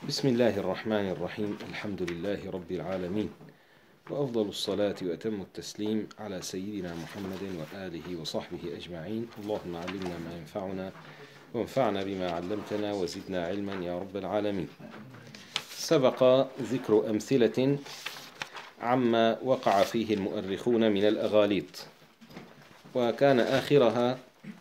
بسم الله الرحمن الرحيم. الحمد لله رب العالمين، وأفضل الصلاة وأتم التسليم على سيدنا محمد وآله وصحبه أجمعين. اللهم علمنا ما ينفعنا وانفعنا بما علمتنا وزدنا علما يا رب العالمين. سبق ذكر أمثلة عما وقع فيه المؤرخون من الأغاليط، وكان آخرها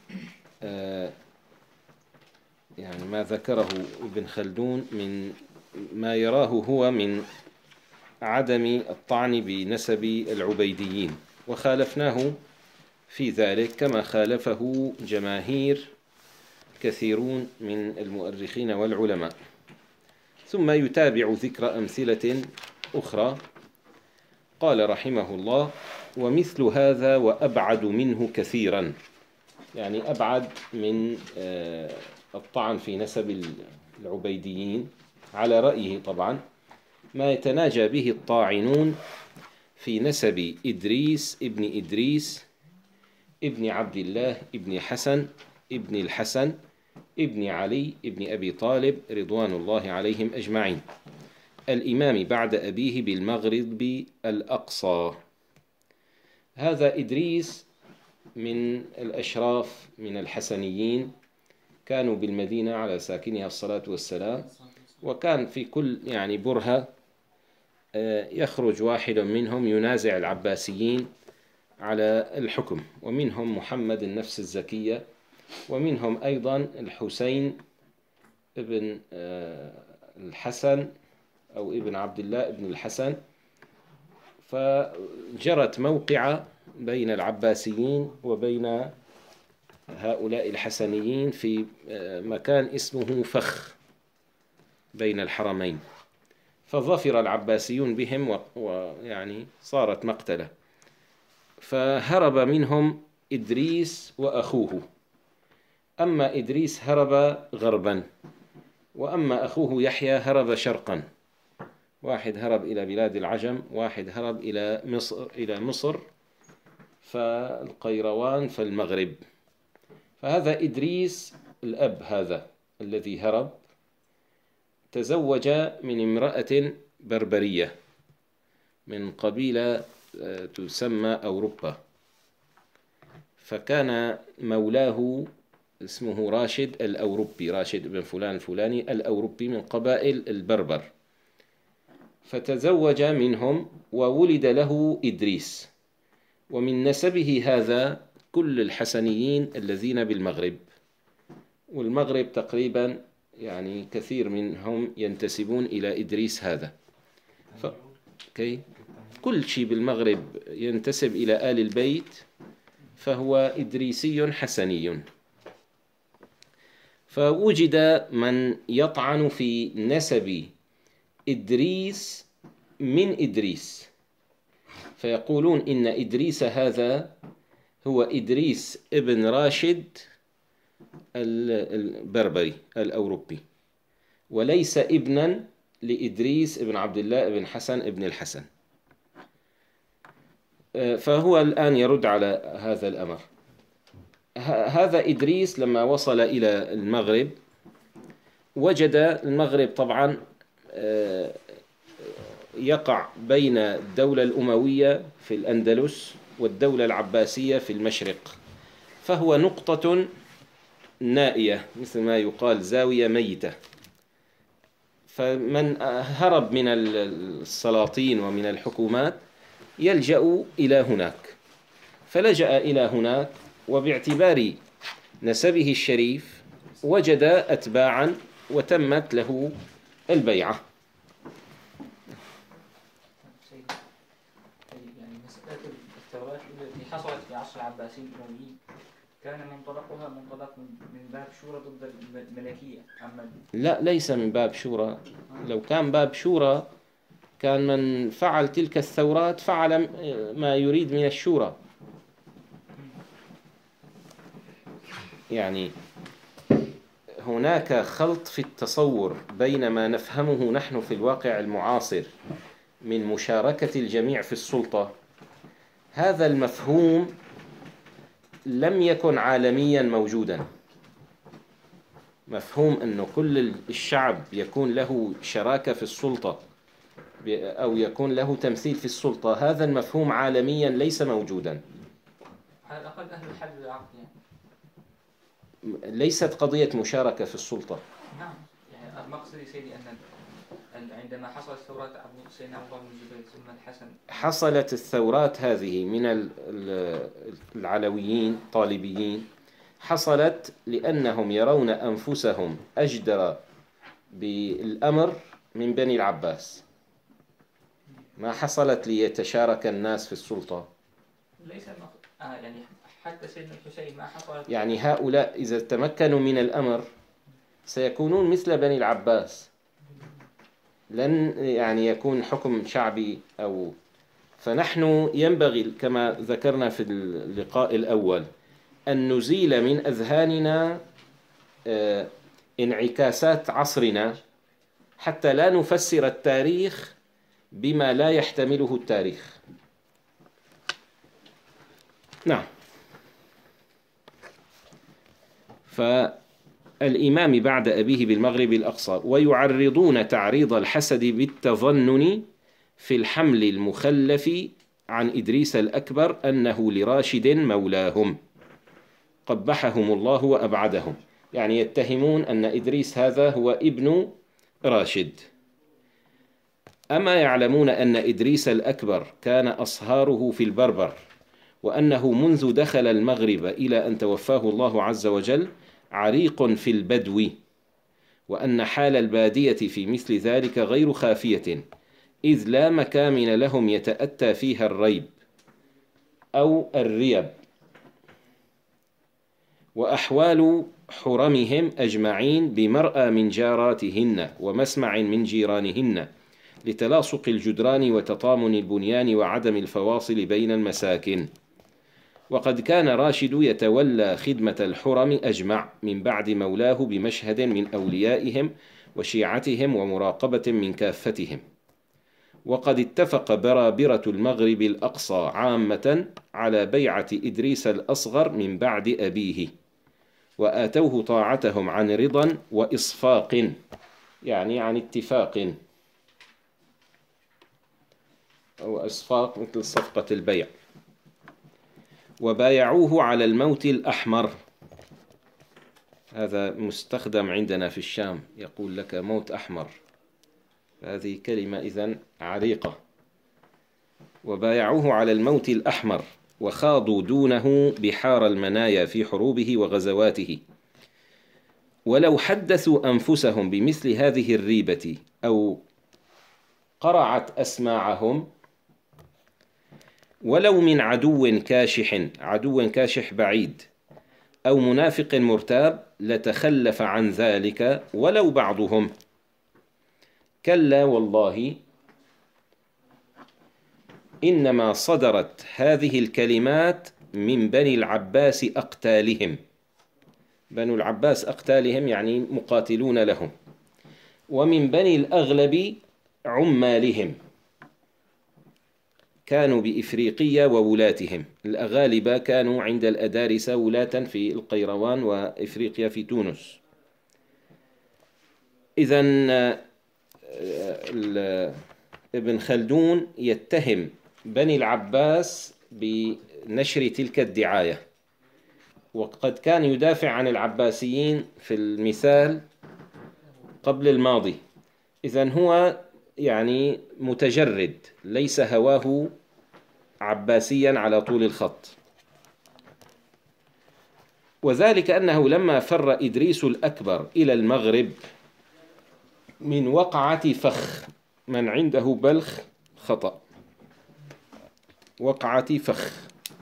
يعني ما ذكره ابن خلدون من ما يراه هو من عدم الطعن بنسب العبيديين، وخالفناه في ذلك كما خالفه جماهير كثيرون من المؤرخين والعلماء. ثم يتابع ذكر أمثلة أخرى. قال رحمه الله: ومثل هذا وأبعد منه كثيرا، يعني أبعد من الطعن في نسب العبيديين على رأيه طبعا، ما يتناجى به الطاعنون في نسب إدريس ابن إدريس ابن عبد الله ابن حسن ابن الحسن ابن علي ابن أبي طالب رضوان الله عليهم أجمعين، الإمام بعد أبيه بالمغرب الأقصى. هذا إدريس من الأشراف من الحسنيين، كانوا بالمدينة على ساكنها الصلاة والسلام، وكان في كل برهة يخرج واحد منهم ينازع العباسيين على الحكم، ومنهم محمد النفس الزكية، ومنهم أيضا الحسين ابن الحسن أو ابن عبد الله ابن الحسن. فجرت موقعة بين العباسيين وبين هؤلاء الحسنيين في مكان اسمه فخ بين الحرمين، فظفر العباسيون بهم ويعني صارت مقتلة، فهرب منهم إدريس وأخوه. أما إدريس هرب غربا، وأما أخوه يحيى هرب شرقا، واحد هرب إلى بلاد العجم، واحد هرب إلى مصر فالقيروان فالمغرب. فهذا إدريس الأب هذا الذي هرب تزوج من امرأة بربرية من قبيلة تسمى أوروبا، فكان مولاه اسمه راشد الأوروبي، راشد بن فلان الفلاني الأوروبي من قبائل البربر، فتزوج منهم وولد له إدريس. ومن نسبه هذا كل الحسنيين الذين بالمغرب، والمغرب تقريبا كثير منهم ينتسبون إلى إدريس هذا. كل شيء بالمغرب ينتسب إلى آل البيت فهو إدريسي حسني. فوجد من يطعن في نسب إدريس من إدريس، فيقولون إن إدريس هذا هو إدريس ابن راشد البربري الأوروبي، وليس ابنا لإدريس ابن عبد الله ابن حسن ابن الحسن. فهو الآن يرد على هذا الأمر. هذا إدريس لما وصل إلى المغرب وجد المغرب طبعا يقع بين الدولة الأموية في الأندلس والدولة العباسية في المشرق، فهو نقطة نائية مثل ما يقال، زاوية ميتة. فمن هرب من السلاطين ومن الحكومات يلجأ إلى هناك، فلجأ إلى هناك، وباعتبار نسبه الشريف وجد أتباعا وتمت له البيعة. مسألة الثورات التي حصلت في عصر العباسيين الأمويين كان منطلقها منطلق من باب شورى ضد الملكية؟ لا، ليس من باب شورى. لو كان باب شورى كان من فعل تلك الثورات فعل ما يريد من الشورى. هناك خلط في التصور بين ما نفهمه نحن في الواقع المعاصر من مشاركة الجميع في السلطة. هذا المفهوم لم يكن عالميا موجودا، مفهوم أنه كل الشعب يكون له شراكة في السلطة أو يكون له تمثيل في السلطة، هذا المفهوم عالميا ليس موجودا. على الأقل أهل الحل والعقد يعني. ليست قضية مشاركة في السلطة. نعم، يعني المقصد يا سيدي أن عندما حصلت ثورات سيدنا عمر بن الزبير ثم الحسن، حصلت الثورات هذه من العلويين طالبيين، حصلت لأنهم يرون أنفسهم أجدر بالأمر من بني العباس، ما حصلت ليتشارك الناس في السلطة. ليس يعني حتى سيدنا الحسين ما حصلت. يعني هؤلاء إذا تمكنوا من الأمر سيكونون مثل بني العباس، لن يعني يكون حكم شعبي أو. فنحن ينبغي كما ذكرنا في اللقاء الأول أن نزيل من أذهاننا انعكاسات عصرنا حتى لا نفسر التاريخ بما لا يحتمله التاريخ. نعم. فالإمام بعد أبيه بالمغرب الأقصى، ويعرضون تعريض الحسد بالتظنن في الحمل المخلف عن إدريس الأكبر أنه لراشد مولاهم قبحهم الله وأبعدهم، يعني يتهمون أن إدريس هذا هو ابن راشد. أما يعلمون أن إدريس الأكبر كان أصهاره في البربر، وأنه منذ دخل المغرب إلى أن توفاه الله عز وجل عريق في البدو، وأن حال البادية في مثل ذلك غير خافية، إذ لا مكامن لهم يتأتى فيها الريب أو الريب، وأحوال حرمهم أجمعين بمرأى من جاراتهن ومسمع من جيرانهن، لتلاصق الجدران وتطامن البنيان وعدم الفواصل بين المساكن. وقد كان راشد يتولى خدمة الحرم أجمع من بعد مولاه بمشهد من أوليائهم وشيعتهم ومراقبة من كافتهم. وقد اتفق برابرة المغرب الأقصى عامة على بيعة إدريس الأصغر من بعد أبيه، وآتوه طاعتهم عن رضا وإصفاق، يعني عن اتفاق، أو إصفاق مثل صفقة البيع. وبايعوه على الموت الأحمر، هذا مستخدم عندنا في الشام، يقول لك موت أحمر، هذه كلمة إذن عريقة. وبايعوه على الموت الأحمر، وخاضوا دونه بحار المنايا في حروبه وغزواته. ولو حدثوا أنفسهم بمثل هذه الريبة أو قرعت أسماعهم، ولو من عدو كاشح، عدو كاشح بعيد، أو منافق مرتاب، لتخلف عن ذلك ولو بعضهم. كلا والله، إنما صدرت هذه الكلمات من بني العباس أقتالهم، بنو العباس أقتالهم يعني مقاتلون لهم، ومن بني الأغلب عمالهم، كانوا بإفريقيا وولاتهم. الأغالبة كانوا عند الأدارسة ولاة في القيروان وإفريقيا في تونس. إذن ابن خلدون يتهم بني العباس بنشر تلك الدعاية، وقد كان يدافع عن العباسيين في المثال قبل الماضي. إذن هو يعني متجرد، ليس هواه عباسيا على طول الخط. وذلك أنه لما فر إدريس الأكبر إلى المغرب من وقعة فخ، من عنده بلخ خطأ، وقعة فخ،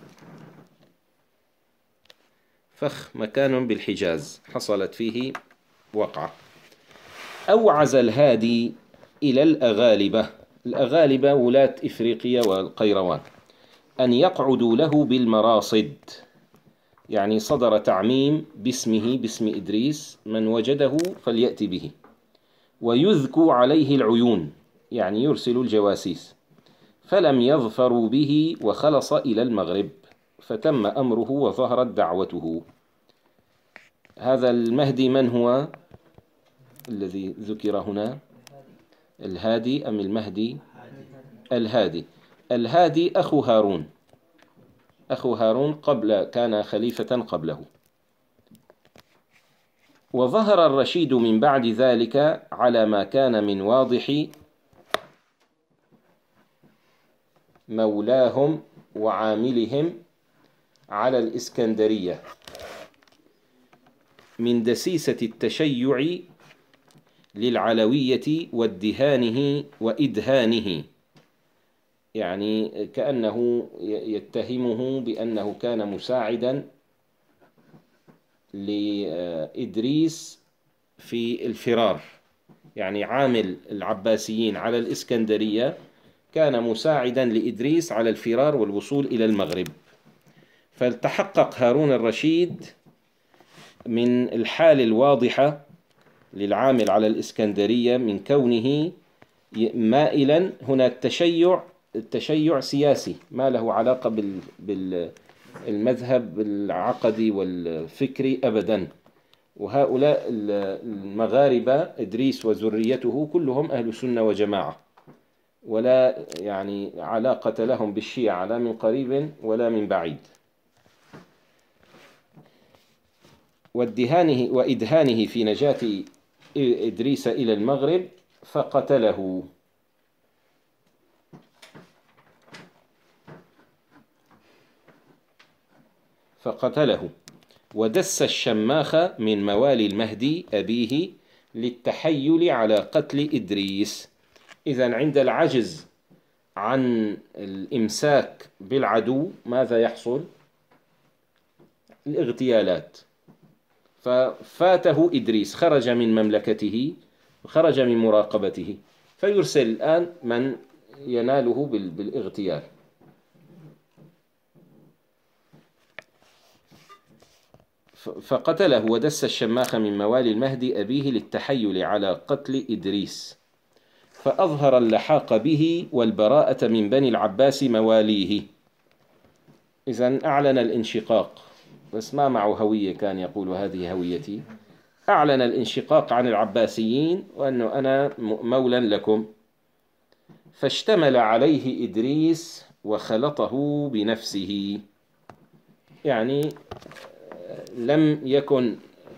فخ مكان بالحجاز حصلت فيه وقعة. أوعز الهادي إلى الأغالبة، الأغالبة ولاة إفريقيا والقيروان، أن يقعدوا له بالمراصد، يعني صدر تعميم باسمه، باسم إدريس، من وجده فليأتي به، ويذكوا عليه العيون، يعني يرسل الجواسيس. فلم يظفروا به، وخلص إلى المغرب، فتم أمره وظهرت دعوته. هذا المهدي من هو الذي ذكر هنا؟ الهادي أم المهدي؟ الهادي. الهادي أخو هارون، أخو هارون كان خليفة قبله. وظهر الرشيد من بعد ذلك على ما كان من واضح مولاهم وعاملهم على الإسكندرية من دسيسة التشيع للعلوية وادهانه وإدهانه، يعني كأنه يتهمه بأنه كان مساعدا لإدريس في الفرار، يعني عامل العباسيين على الإسكندرية كان مساعدا لإدريس على الفرار والوصول إلى المغرب. فلتحقق هارون الرشيد من الحال الواضحة للعامل على الإسكندرية من كونه مائلا هنا التشيع سياسي ما له علاقة بالمذهب العقدي والفكري أبدا. وهؤلاء المغاربة إدريس وذريته كلهم أهل سنة وجماعة، ولا يعني علاقة لهم بالشيعة لا من قريب ولا من بعيد. وإدهانه في نجاة إدريس إلى المغرب فقتله ودس الشماخ من موالي المهدي أبيه للتحيل على قتل إدريس. إذن عند العجز عن الإمساك بالعدو ماذا يحصل؟ الاغتيالات. ففاته إدريس، خرج من مملكته وخرج من مراقبته، فيرسل الآن من يناله بالاغتيال. فقتله ودس الشماخ من موالي المهدي أبيه للتحيل على قتل إدريس، فأظهر اللحاق به والبراءة من بني العباس مواليه. إذن أعلن الانشقاق، بس ما معه هوية، كان يقول هذه هويتي. أعلن الانشقاق عن العباسيين وأنه أنا مولا لكم. فاشتمل عليه إدريس وخلطه بنفسه، يعني لم يكن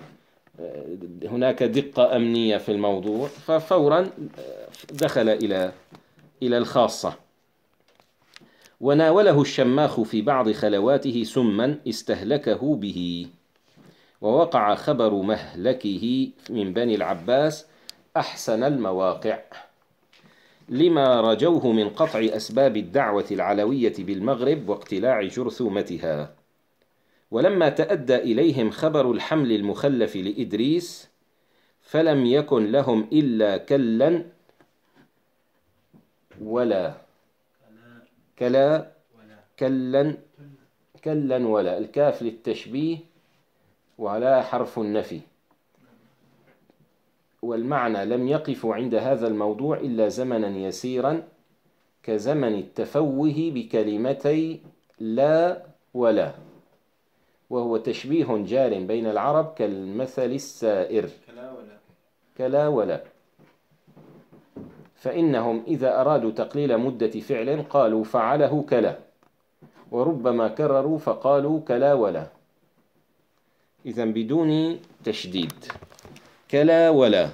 هناك دقة أمنية في الموضوع، ففورا دخل إلى الخاصة. وناوله الشماخ في بعض خلواته سما استهلكه به، ووقع خبر مهلكه من بني العباس أحسن المواقع لما رجوه من قطع أسباب الدعوة العلوية بالمغرب واقتلاع جرثومتها. ولما تأدى إليهم خبر الحمل المخلف لإدريس فلم يكن لهم إلا كلا ولا الكاف للتشبيه ولا حرف النفي، والمعنى لم يقفوا عند هذا الموضوع إلا زمنا يسيرا كزمن التفوه بكلمتي لا ولا، وهو تشبيه جار بين العرب كالمثل السائر كلا ولا. فإنهم إذا أرادوا تقليل مدة فعل قالوا فعله كلا، وربما كرروا فقالوا كلا ولا، إذن بدون تشديد، كلا ولا.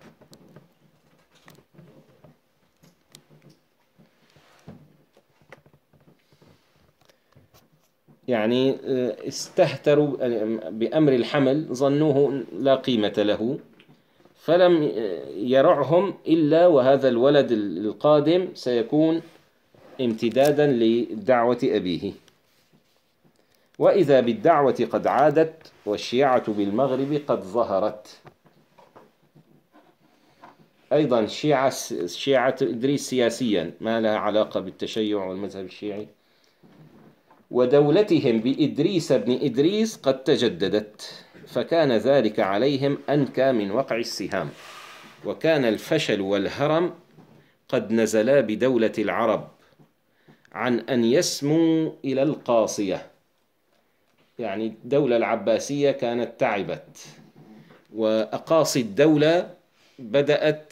يعني استهتروا بأمر الحمل، ظنوه لا قيمة له، فلم يرعهم إلا وهذا الولد القادم سيكون امتدادا لدعوة أبيه. وإذا بالدعوة قد عادت والشيعة بالمغرب قد ظهرت. أيضا شيعة إدريس سياسيا ما لها علاقة بالتشيع والمذهب الشيعي، ودولتهم بإدريس بن إدريس قد تجددت، فكان ذلك عليهم أنكى من وقع السهام، وكان الفشل والهرم قد نزلا بدولة العرب عن أن يسموا إلى القاصية. يعني الدولة العباسية كانت تعبت، وأقاصي الدولة بدأت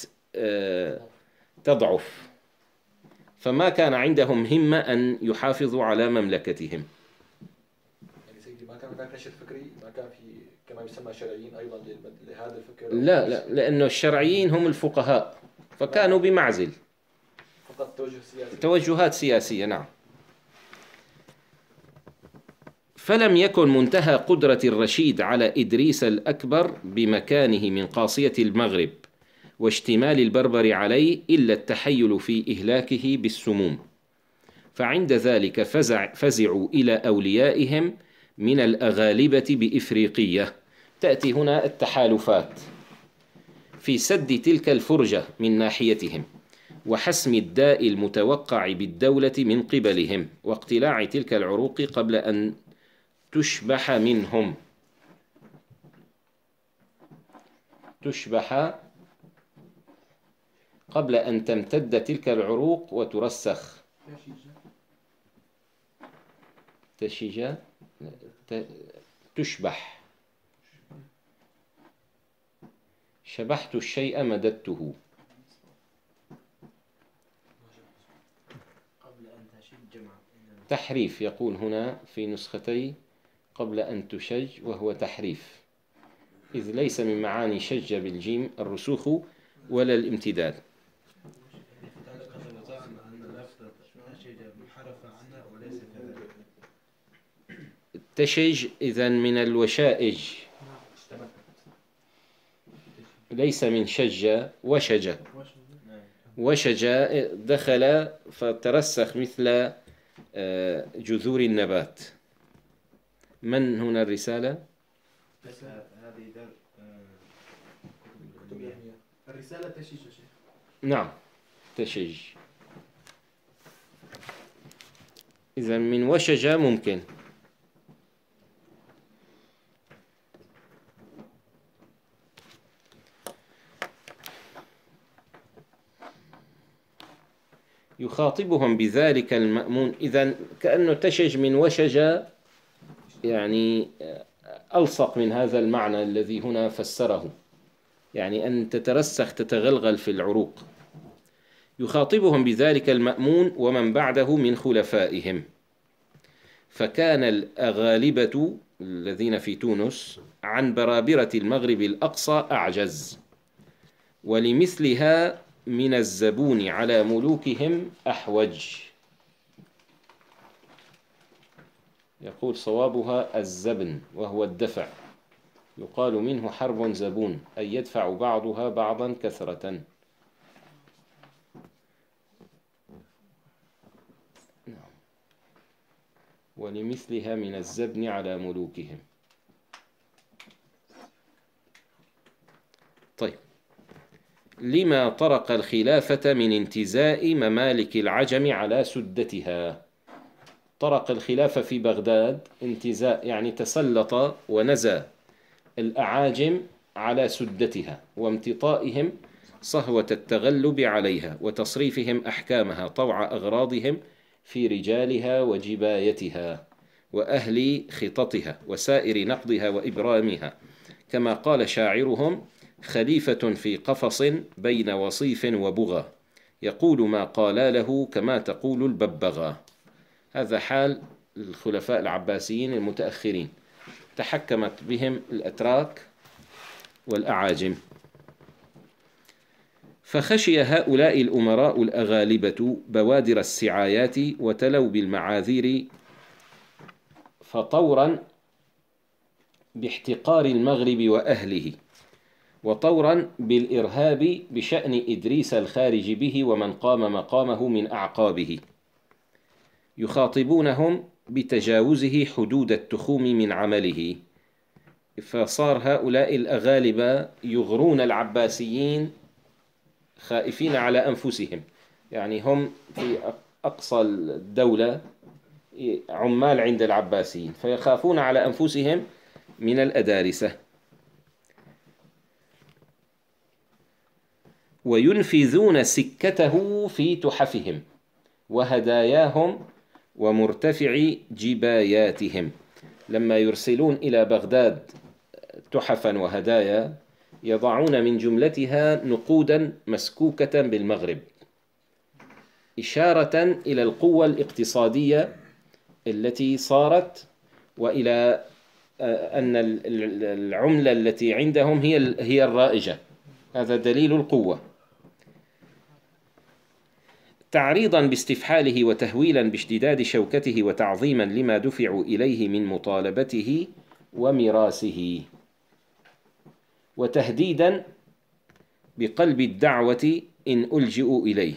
تضعف، فما كان عندهم همة أن يحافظوا على مملكتهم. يعني سيدي ما كان هناك نشر فكري، ما كان في كما يسمى شرعيين أيضا لهذا الفكر؟ لا، لأنه الشرعيين هم الفقهاء، فكانوا بمعزل، فقط توجه سياسي، توجهات سياسية. نعم. فلم يكن منتهى قدرة الرشيد على إدريس الأكبر بمكانه من قاصية المغرب واشتمال البربر عليه إلا التحيل في إهلاكه بالسموم، فعند ذلك فزعوا إلى أوليائهم من الأغالبة بإفريقية. تأتي هنا التحالفات في سد تلك الفرجة من ناحيتهم، وحسم الداء المتوقع بالدولة من قبلهم، واقتلاع تلك العروق قبل أن تشبح منهم، تشبح قبل أن تمتد تلك العروق وترسخ. تشج، تشبح. شبحت الشيء مددته. تحريف يقول هنا في نسختي قبل أن تشج، وهو تحريف، إذ ليس من معاني شج بالجيم الرسوخ ولا الامتداد. تشج إذن من الوشائج، ليس من شج. وشج، وشج دخل فترسخ مثل جذور النبات. من هنا الرسالة؟ الرسالة تشج. نعم، تشج. إذن من وشج ممكن. يخاطبهم بذلك المأمون. إذن كأنه تشج من وشج، يعني ألصق من هذا المعنى الذي هنا فسره، يعني أن تترسخ تتغلغل في العروق. يخاطبهم بذلك المأمون ومن بعده من خلفائهم. فكان الأغالبة الذين في تونس عن برابرة المغرب الأقصى أعجز، ولمثلها من الزبون على ملوكهم أحوج. يقول صوابها الزبن وهو الدفع، يقال منه حرب زبون، أي يدفع بعضها بعضا كثرة. ولمثلها من الزبن على ملوكهم. طيب، لما طرق الخلافة من انتزاء ممالك العجم على سدتها. طرق الخلافة في بغداد انتزاء، يعني تسلط ونزى الأعاجم على سدتها وامتطائهم صهوة التغلب عليها وتصريفهم أحكامها طوع أغراضهم في رجالها وجبايتها وأهل خططها وسائر نقضها وإبرامها، كما قال شاعرهم: خليفة في قفص بين وصيف وبغى، يقول ما قال له كما تقول الببغاء. هذا حال الخلفاء العباسيين المتأخرين، تحكمت بهم الأتراك والأعاجم. فخشي هؤلاء الأمراء الأغالبة بوادر السعايات وتلوا بالمعاذير، فطورا باحتقار المغرب وأهله، وطورا بالإرهاب بشأن إدريس الخارج به ومن قام مقامه من أعقابه، يخاطبونهم بتجاوزه حدود التخوم من عمله. فصار هؤلاء الأغالبة يغرون العباسيين خائفين على أنفسهم، يعني هم في أقصى الدولة عمال عند العباسيين، فيخافون على أنفسهم من الأدارسة. وينفذون سكته في تحفهم وهداياهم ومرتفع جباياتهم، لما يرسلون إلى بغداد تحفا وهدايا يضعون من جملتها نقودا مسكوكة بالمغرب، إشارة إلى القوة الاقتصادية التي صارت، وإلى أن العملة التي عندهم هي الرائجة. هذا دليل القوة. تعريضا باستفحاله وتهويلا باشتداد شوكته وتعظيما لما دفعوا إليه من مطالبته وميراثه، وتهديدا بقلب الدعوة إن ألجئوا إليه.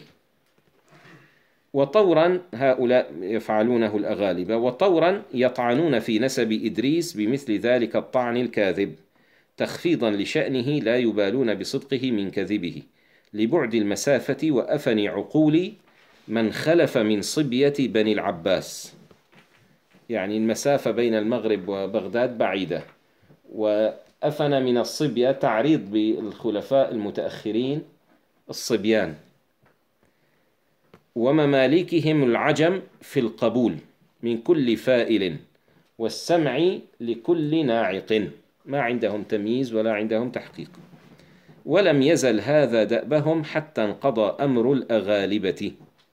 وطورا هؤلاء يفعلونه الأغالبة، وطورا يطعنون في نسب إدريس بمثل ذلك الطعن الكاذب، تخفيضا لشأنه لا يبالون بصدقه من كذبه، لبعد المسافة وأفن عقول من خلف من صبية بني العباس. يعني المسافة بين المغرب وبغداد بعيدة، وأفن من الصبية تعريض بالخلفاء المتأخرين الصبيان، ومماليكهم العجم في القبول من كل فائل والسمع لكل ناعق، ما عندهم تمييز ولا عندهم تحقيق. ولم يزل هذا دأبهم حتى انقضى أمر الأغالبة،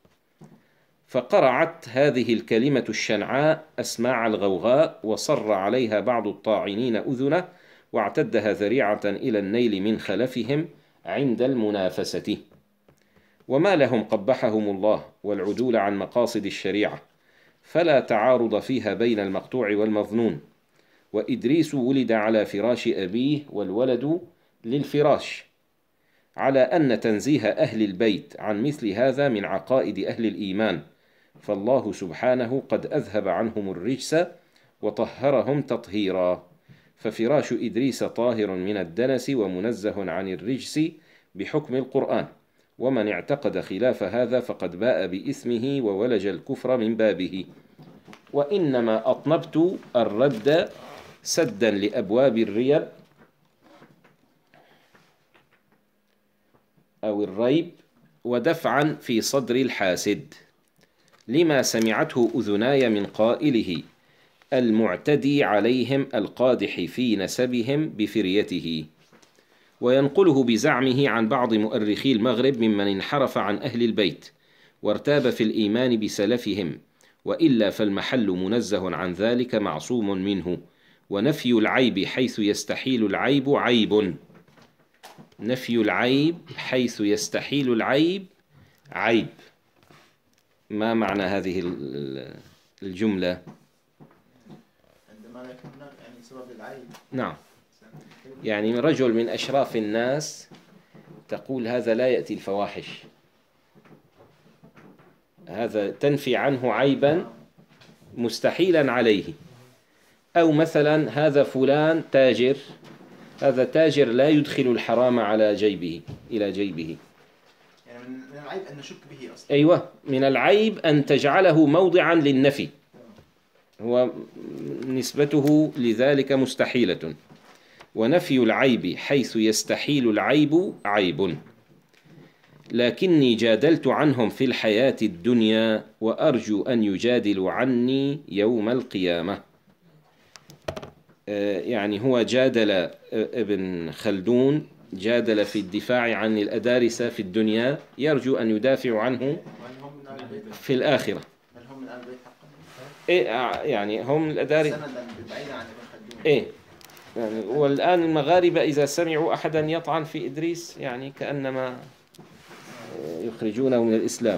فقرعت هذه الكلمة الشنعاء أسماع الغوغاء، وصر عليها بعض الطاعنين أذنه، واعتدها ذريعة إلى النيل من خلفهم عند المنافسة. وما لهم قبحهم الله والعدول عن مقاصد الشريعة، فلا تعارض فيها بين المقطوع والمظنون. وإدريس ولد على فراش أبيه والولد للفراش، على أن تنزيه أهل البيت عن مثل هذا من عقائد أهل الإيمان، فالله سبحانه قد أذهب عنهم الرجس وطهرهم تطهيرا، ففراش إدريس طاهر من الدنس ومنزه عن الرجس بحكم القرآن، ومن اعتقد خلاف هذا فقد باء بإثمه وولج الكفر من بابه. وإنما أطنبت الرد سدا لأبواب الريب أو الريب، ودفعا في صدر الحاسد، لما سمعته أذناي من قائله المعتدي عليهم القادح في نسبهم بفريته، وينقله بزعمه عن بعض مؤرخي المغرب ممن انحرف عن أهل البيت وارتاب في الإيمان بسلفهم، وإلا فالمحل منزه عن ذلك معصوم منه. ونفي العيب حيث يستحيل العيب عيب، نفي العيب حيث يستحيل العيب عيب. ما معنى هذه الجملة؟ عندما يكون يعني سبب العيب. نعم، يعني رجل من أشراف الناس تقول هذا لا يأتي الفواحش، هذا تنفي عنه عيبا مستحيلا عليه. أو مثلا هذا فلان تاجر، هذا تاجر لا يدخل الحرام على جيبه إلى جيبه. يعني من العيب أن نشك به أصلا. أيوة، من العيب أن تجعله موضعا للنفي، هو نسبته لذلك مستحيلة. ونفي العيب حيث يستحيل العيب عيب. لكني جادلت عنهم في الحياة الدنيا، وأرجو أن يجادلوا عني يوم القيامة. يعني هو جادل ابن خلدون، جادل في الدفاع عن الأدارسة في الدنيا، يرجو أن يدافع عنه في الآخرة. بل هم من آل البيت حقا. يعني هم الأدارسة سندا بعيدا عن ابن خلدون. يعني والآن المغاربة إذا سمعوا أحدا يطعن في إدريس يعني كأنما يخرجونه من الإسلام.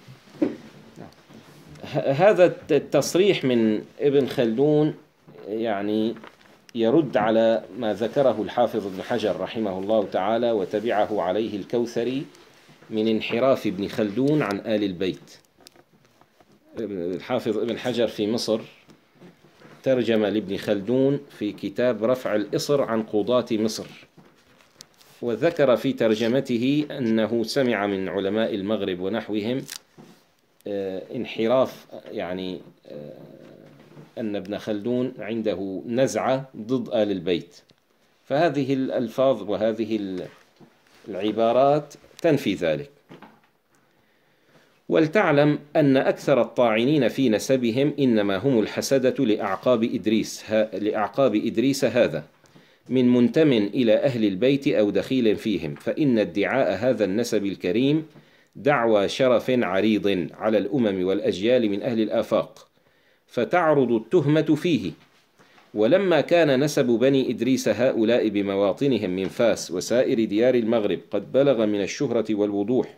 هذا التصريح من ابن خلدون يعني يرد على ما ذكره الحافظ ابن حجر رحمه الله تعالى وتبعه عليه الكوثري من انحراف ابن خلدون عن آل البيت. الحافظ ابن حجر في مصر ترجم لابن خلدون في كتاب رفع الإصر عن قضاة مصر، وذكر في ترجمته أنه سمع من علماء المغرب ونحوهم انحراف، يعني أن ابن خلدون عنده نزعة ضد آل البيت. فهذه الألفاظ وهذه العبارات تنفي ذلك. ولتعلم أن أكثر الطاعنين في نسبهم إنما هم الحسدة لأعقاب إدريس هذا من منتم إلى أهل البيت أو دخيل فيهم، فإن ادعاء هذا النسب الكريم دعوى شرف عريض على الأمم والأجيال من أهل الآفاق، فتعرض التهمة فيه. ولما كان نسب بني إدريس هؤلاء بمواطنهم من فاس وسائر ديار المغرب قد بلغ من الشهرة والوضوح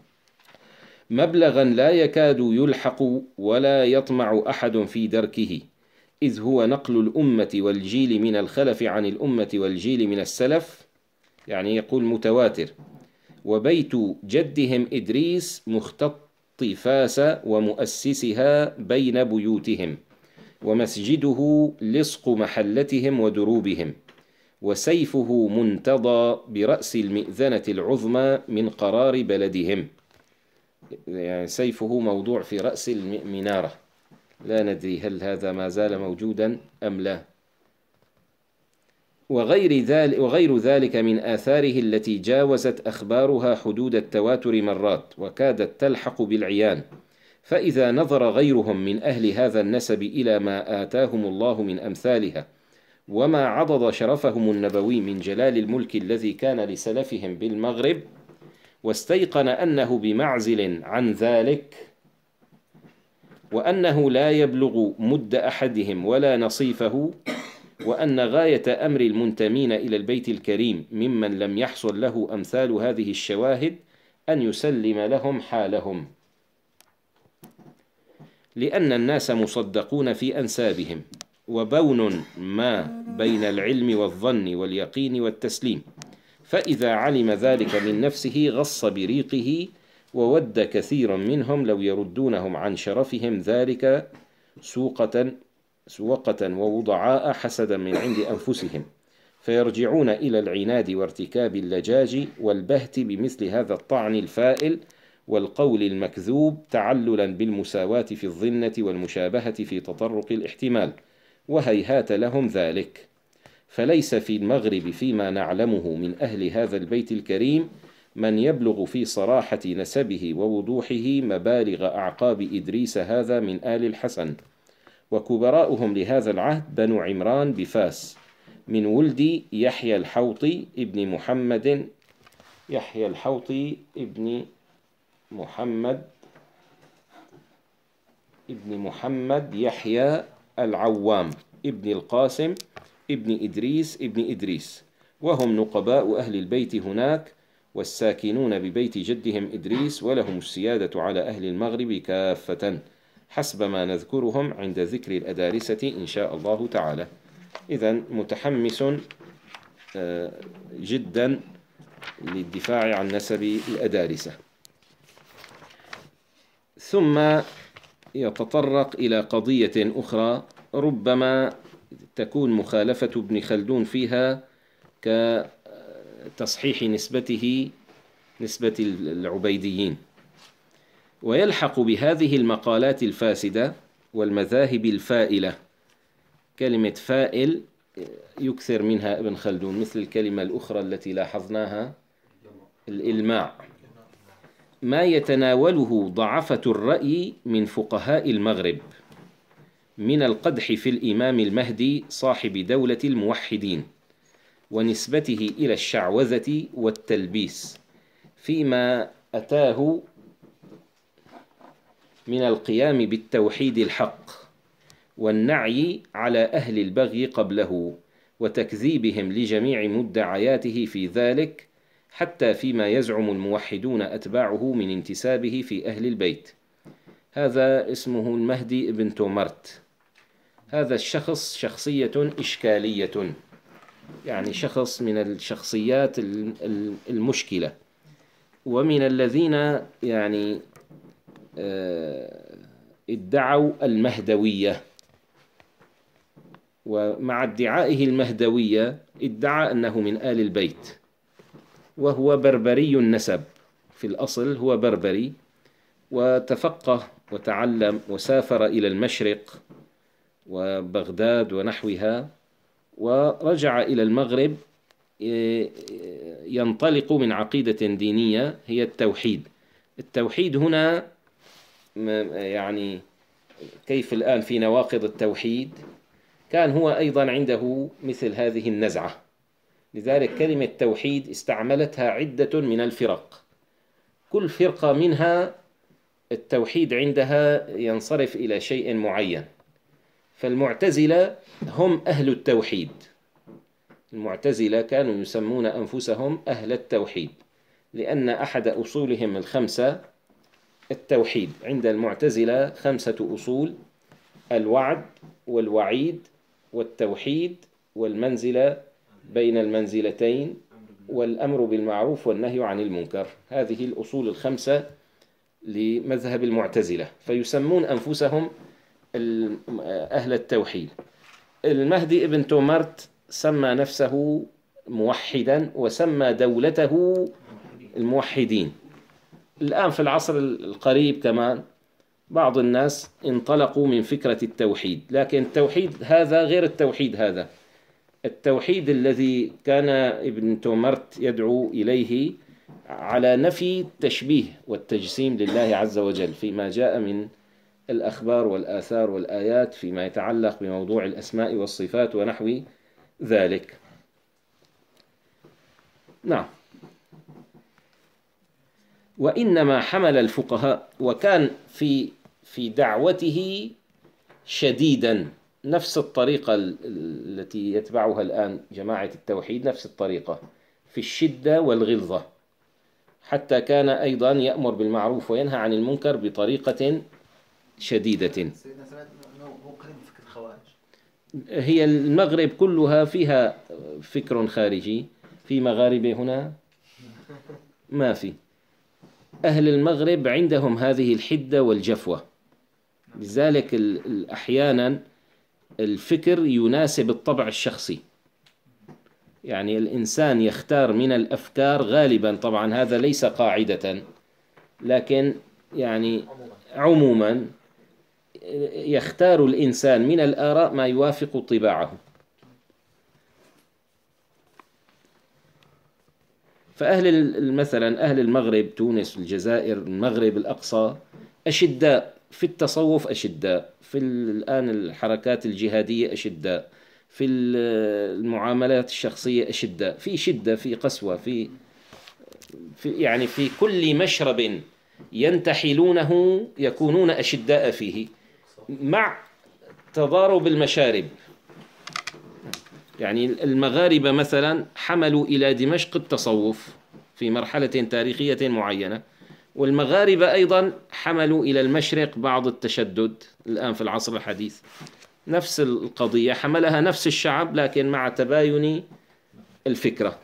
مبلغا لا يكاد يلحق ولا يطمع أحد في دركه، إذ هو نقل الأمة والجيل من الخلف عن الأمة والجيل من السلف، يعني يقول متواتر. وبيت جدهم إدريس مختط فاس ومؤسسها بين بيوتهم، ومسجده لصق محلتهم ودروبهم، وسيفه منتضى برأس المئذنة العظمى من قرار بلدهم، يعني سيفه موضوع في رأس المنارة، لا ندري هل هذا ما زال موجودا أم لا. وغير ذلك من آثاره التي جاوزت أخبارها حدود التواتر مرات وكادت تلحق بالعيان. فإذا نظر غيرهم من أهل هذا النسب إلى ما آتاهم الله من أمثالها وما عضد شرفهم النبوي من جلال الملك الذي كان لسلفهم بالمغرب، واستيقن أنه بمعزل عن ذلك، وأنه لا يبلغ مد أحدهم ولا نصيفه، وأن غاية أمر المنتمين إلى البيت الكريم ممن لم يحصل له أمثال هذه الشواهد أن يسلم لهم حالهم، لأن الناس مصدقون في أنسابهم، وبون ما بين العلم والظن واليقين والتسليم، فإذا علم ذلك من نفسه غص بريقه، وود كثير منهم لو يردونهم عن شرفهم ذلك سوقة ووضعاء حسدا من عند أنفسهم، فيرجعون إلى العناد وارتكاب اللجاج والبهت بمثل هذا الطعن الفائل والقول المكذوب، تعللا بالمساواة في الظنة والمشابهة في تطرق الاحتمال، وهيهات لهم ذلك. فليس في المغرب فيما نعلمه من أهل هذا البيت الكريم من يبلغ في صراحة نسبه ووضوحه مبالغ أعقاب إدريس هذا من آل الحسن، وكبراؤهم لهذا العهد بنو عمران بفاس من ولد يحيى الحوطي ابن محمد يحيى العوام ابن القاسم ابن إدريس، وهم نقباء أهل البيت هناك والساكنون ببيت جدهم إدريس، ولهم السيادة على أهل المغرب كافة حسب ما نذكرهم عند ذكر الأدارسة إن شاء الله تعالى. إذن متحمس جدا للدفاع عن نسب الأدارسة. ثم يتطرق إلى قضية أخرى ربما تكون مخالفة ابن خلدون فيها كتصحيح نسبة العبيديين، ويلحق بهذه المقالات الفاسدة والمذاهب الفائلة. كلمة فائل يكثر منها ابن خلدون، مثل الكلمة الأخرى التي لاحظناها الإلماع، ما يتناوله ضعفة الرأي من فقهاء المغرب من القدح في الإمام المهدي صاحب دولة الموحدين، ونسبته إلى الشعوذة والتلبيس فيما أتاه من القيام بالتوحيد الحق، والنعي على أهل البغي قبله، وتكذيبهم لجميع مدعياته في ذلك، حتى فيما يزعم الموحدون أتباعه من انتسابه في أهل البيت. هذا اسمه المهدي ابن تومرت. هذا الشخص شخصية إشكالية، يعني شخص من الشخصيات المشكلة، ومن الذين يعني ادعوا المهدوية، ومع ادعائه المهدوية ادعى أنه من آل البيت، وهو بربري النسب، في الأصل هو بربري، وتفقه وتعلم وسافر إلى المشرق وبغداد ونحوها، ورجع إلى المغرب ينطلق من عقيدة دينية هي التوحيد. التوحيد هنا يعني كيف الآن في نواقض التوحيد، كان هو أيضا عنده مثل هذه النزعة. لذلك كلمة توحيد استعملتها عدة من الفرق، كل فرقة منها التوحيد عندها ينصرف إلى شيء معين. فالمعتزلة هم أهل التوحيد، المعتزلة كانوا يسمون أنفسهم أهل التوحيد، لأن أحد أصولهم الخمسة التوحيد. عند المعتزلة 5 أصول: الوعد والوعيد والتوحيد والمنزلة بين المنزلتين والأمر بالمعروف والنهي عن المنكر. هذه الأصول ال5 لمذهب المعتزلة، فيسمون أنفسهم أهل التوحيد. المهدي ابن تومرت سمى نفسه موحدا وسمى دولته الموحدين. الآن في العصر القريب كمان بعض الناس انطلقوا من فكرة التوحيد، لكن التوحيد هذا غير التوحيد هذا. التوحيد الذي كان ابن تومرت يدعو إليه على نفي التشبيه والتجسيم لله عز وجل فيما جاء من الأخبار والآثار والآيات فيما يتعلق بموضوع الأسماء والصفات ونحو ذلك. نعم. وإنما حمل الفقهاء، وكان في دعوته شديدا، نفس الطريقة التي يتبعها الآن جماعة التوحيد، نفس الطريقة في الشدة والغلظة، حتى كان أيضا يأمر بالمعروف وينهى عن المنكر بطريقة شديدة. سيدنا سمعت انه هو قريب من فكر الخوارج. هي المغرب كلها فيها فكر خارجي، في مغاربة هنا ما في. أهل المغرب عندهم هذه الحدة والجفوة، لذلك أحيانا الفكر يناسب الطبع الشخصي. يعني الإنسان يختار من الأفكار غالبا، طبعا هذا ليس قاعدة، لكن يعني عموما يختار الإنسان من الآراء ما يوافق طباعه. فأهل مثلا أهل المغرب، تونس، الجزائر، المغرب الأقصى، أشداء في التصوف، أشداء في الآن الحركات الجهادية، أشداء في المعاملات الشخصية، أشداء في شدة، في قسوة، في يعني في كل مشرب ينتحلونه يكونون أشداء فيه، مع تضارب المشارب. يعني المغاربة مثلا حملوا إلى دمشق التصوف في مرحلة تاريخية معينة، والمغاربة أيضا حملوا إلى المشرق بعض التشدد الآن في العصر الحديث. نفس القضية حملها نفس الشعب، لكن مع تباين الفكرة.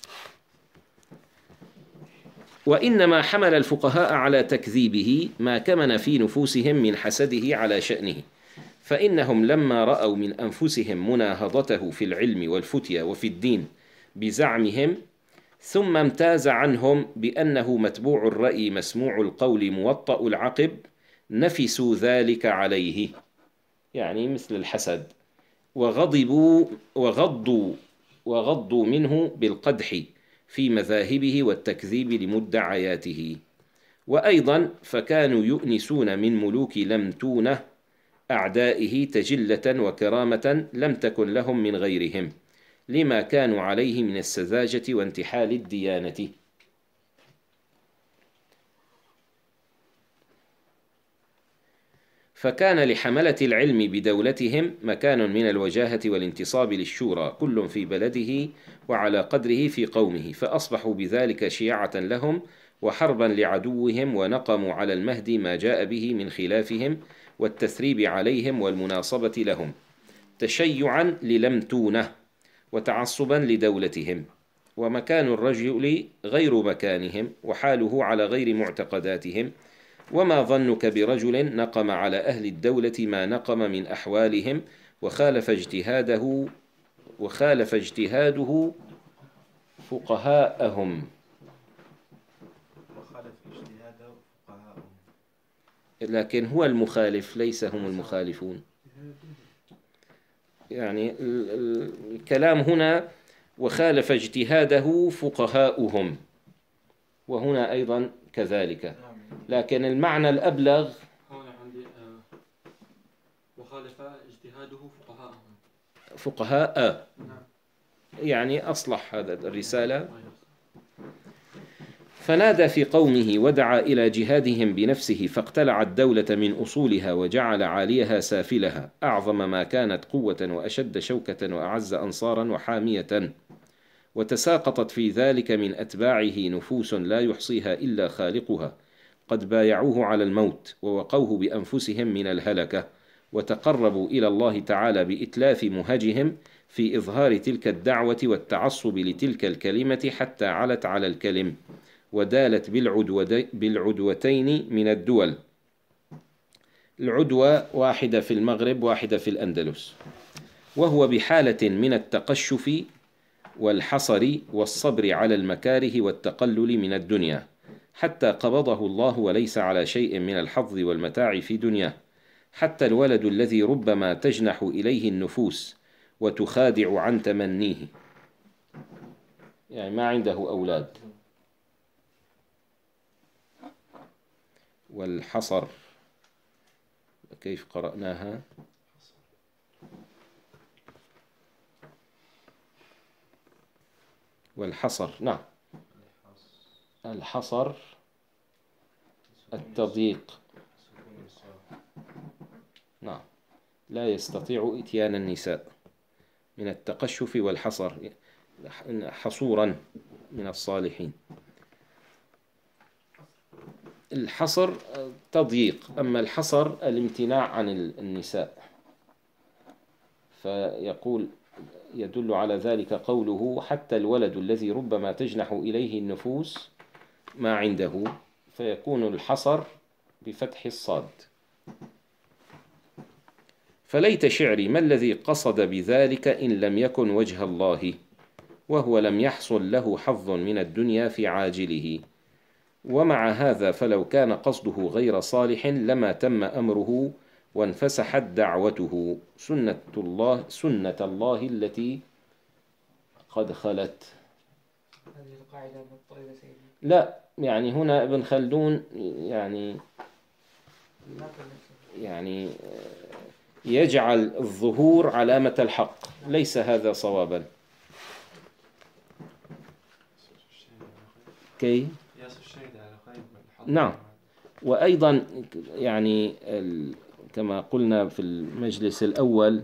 وإنما حمل الفقهاء على تكذيبه ما كمن في نفوسهم من حسده على شأنه، فإنهم لما رأوا من أنفسهم مناهضته في العلم والفتيا وفي الدين بزعمهم، ثم امتاز عنهم بأنه متبوع الرأي مسموع القول موطأ العقب، نفسوا ذلك عليه، يعني مثل الحسد، وغضبوا وغضوا منه بالقدح في مذاهبه والتكذيب لمدعياته. وأيضا فكانوا يؤنسون من ملوك لمتونه أعدائه تجلة وكرامة لم تكن لهم من غيرهم، لما كانوا عليه من السذاجة وانتحال الديانة. فكان لحملة العلم بدولتهم مكان من الوجاهة والانتصاب للشورى، كل في بلده وعلى قدره في قومه، فأصبحوا بذلك شيعة لهم وحربا لعدوهم، ونقموا على المهدي ما جاء به من خلافهم والتثريب عليهم والمناصبة لهم، تشيعا للمتونه وتعصبا لدولتهم. ومكان الرجل غير مكانهم، وحاله على غير معتقداتهم. وما ظنك برجل نقم على أهل الدولة ما نقم من أحوالهم، وخالف اجتهاده فقهاءهم. لكن هو المخالف، ليس هم المخالفون. يعني الكلام هنا وخالف اجتهاده فقهاؤهم، وهنا أيضا كذلك، لكن المعنى الأبلغ وخالف اجتهاده فقهاءهم. فقهاء يعني أصلح هذا الرسالة. فنادى في قومه ودعا إلى جهادهم بنفسه فاقتلع الدولة من أصولها وجعل عاليها سافلها أعظم ما كانت قوة وأشد شوكة وأعز أنصارا وحامية، وتساقطت في ذلك من أتباعه نفوس لا يحصيها إلا خالقها قد بايعوه على الموت ووقوه بأنفسهم من الهلكة، وتقربوا إلى الله تعالى بإتلاف مهجهم في إظهار تلك الدعوة والتعصب لتلك الكلمة حتى علت على الكلم ودالت بالعدوتين من الدول. العدوة واحدة في المغرب واحدة في الأندلس، وهو بحالة من التقشف والحصر والصبر على المكاره والتقلل من الدنيا حتى قبضه الله وليس على شيء من الحظ والمتاع في دنياه، حتى الولد الذي ربما تجنح إليه النفوس وتخادع عن تمنيه، يعني ما عنده أولاد. والحصر كيف قرأناها؟ والحصر نعم، الحصر التضييق، نعم، لا يستطيع إتيان النساء من التقشف والحصر، حصورا من الصالحين. الحصر تضييق، أما الحصر الامتناع عن النساء. فيقول يدل على ذلك قوله حتى الولد الذي ربما تجنح إليه النفوس ما عنده، فيكون الحصر بفتح الصاد. فليت شعري ما الذي قصد بذلك إن لم يكن وجه الله، وهو لم يحصل له حظ من الدنيا في عاجله. ومع هذا فلو كان قصده غير صالح لما تم أمره وانفسحت دعوته، سنة الله التي قد خلت. هذه القاعدة مضطردة سيدي. لا، يعني هنا ابن خلدون يعني يجعل الظهور علامة الحق، ليس هذا صوابا. كي نعم. وأيضا يعني كما قلنا في المجلس الأول،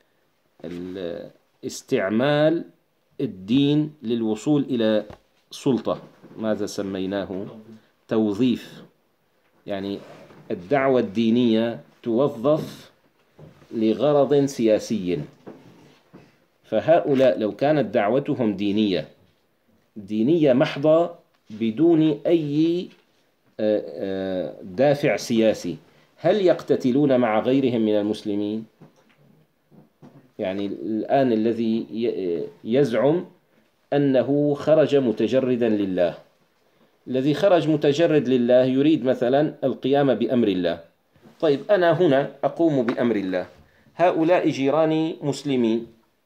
استعمال الدين للوصول إلى سلطة، ماذا سميناه؟ توظيف. يعني الدعوة الدينية توظف لغرض سياسي، فهؤلاء لو كانت دعوتهم دينية محضة بدون أي دافع سياسي، هل يقتتلون مع غيرهم من المسلمين؟ يعني الآن الذي يزعم أنه خرج متجردا لله، الذي خرج متجرد لله يريد مثلا القيام بأمر الله. طيب أنا هنا أقوم بأمر الله، هؤلاء جيراني مسلمين،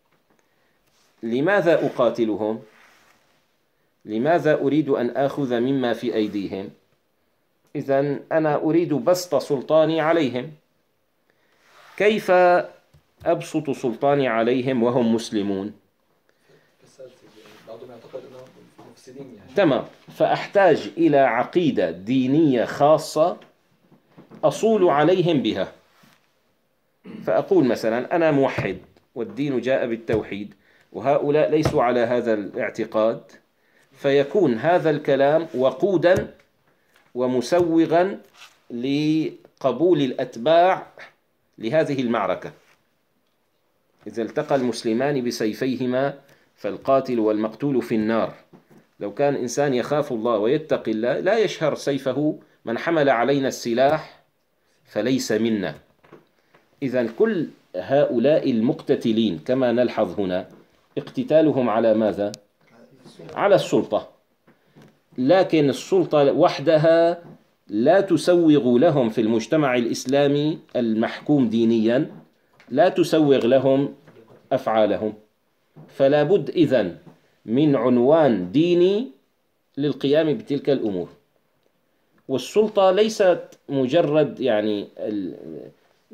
لماذا أقاتلهم؟ لماذا أريد أن آخذ مما في أيديهم؟ إذن أنا أريد بسط سلطاني عليهم. كيف أبسط سلطاني عليهم وهم مسلمون؟ بعضهم يعتقد أنهم مفسدين يعني. تمام. فأحتاج إلى عقيدة دينية خاصة أصول عليهم بها. فأقول مثلا أنا موحد والدين جاء بالتوحيد، وهؤلاء ليسوا على هذا الاعتقاد، فيكون هذا الكلام وقودا ومسوغا لقبول الأتباع لهذه المعركة. إذا التقى المسلمان بسيفيهما فالقاتل والمقتول في النار. لو كان إنسان يخاف الله ويتقي الله لا يشهر سيفه من حمل علينا السلاح فليس منا. إذا كل هؤلاء المقتتلين كما نلحظ هنا اقتتالهم على ماذا؟ على السلطة، لكن السلطة وحدها لا تسوغ لهم في المجتمع الإسلامي المحكوم دينيا، لا تسوغ لهم أفعالهم. فلا بد إذن من عنوان ديني للقيام بتلك الأمور. والسلطة ليست مجرد يعني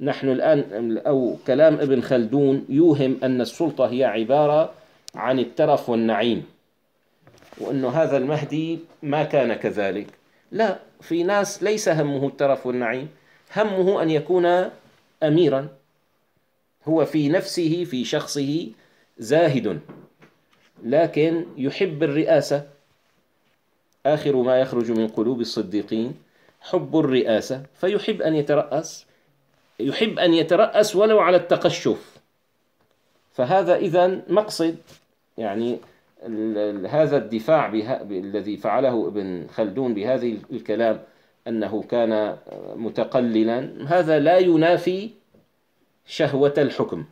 نحن الآن أو كلام ابن خلدون يوهم أن السلطة هي عبارة عن الترف والنعيم، وأنه هذا المهدي ما كان كذلك. لا، في ناس ليس همه الترف والنعيم، همه أن يكون أميرا، هو في نفسه في شخصه زاهد لكن يحب الرئاسة. آخر ما يخرج من قلوب الصديقين حب الرئاسة، فيحب أن يترأس، يحب أن يترأس ولو على التقشف. فهذا إذن مقصد، يعني هذا الدفاع الذي فعله ابن خلدون بهذه الكلام أنه كان متقللا، هذا لا ينافي شهوة الحكم.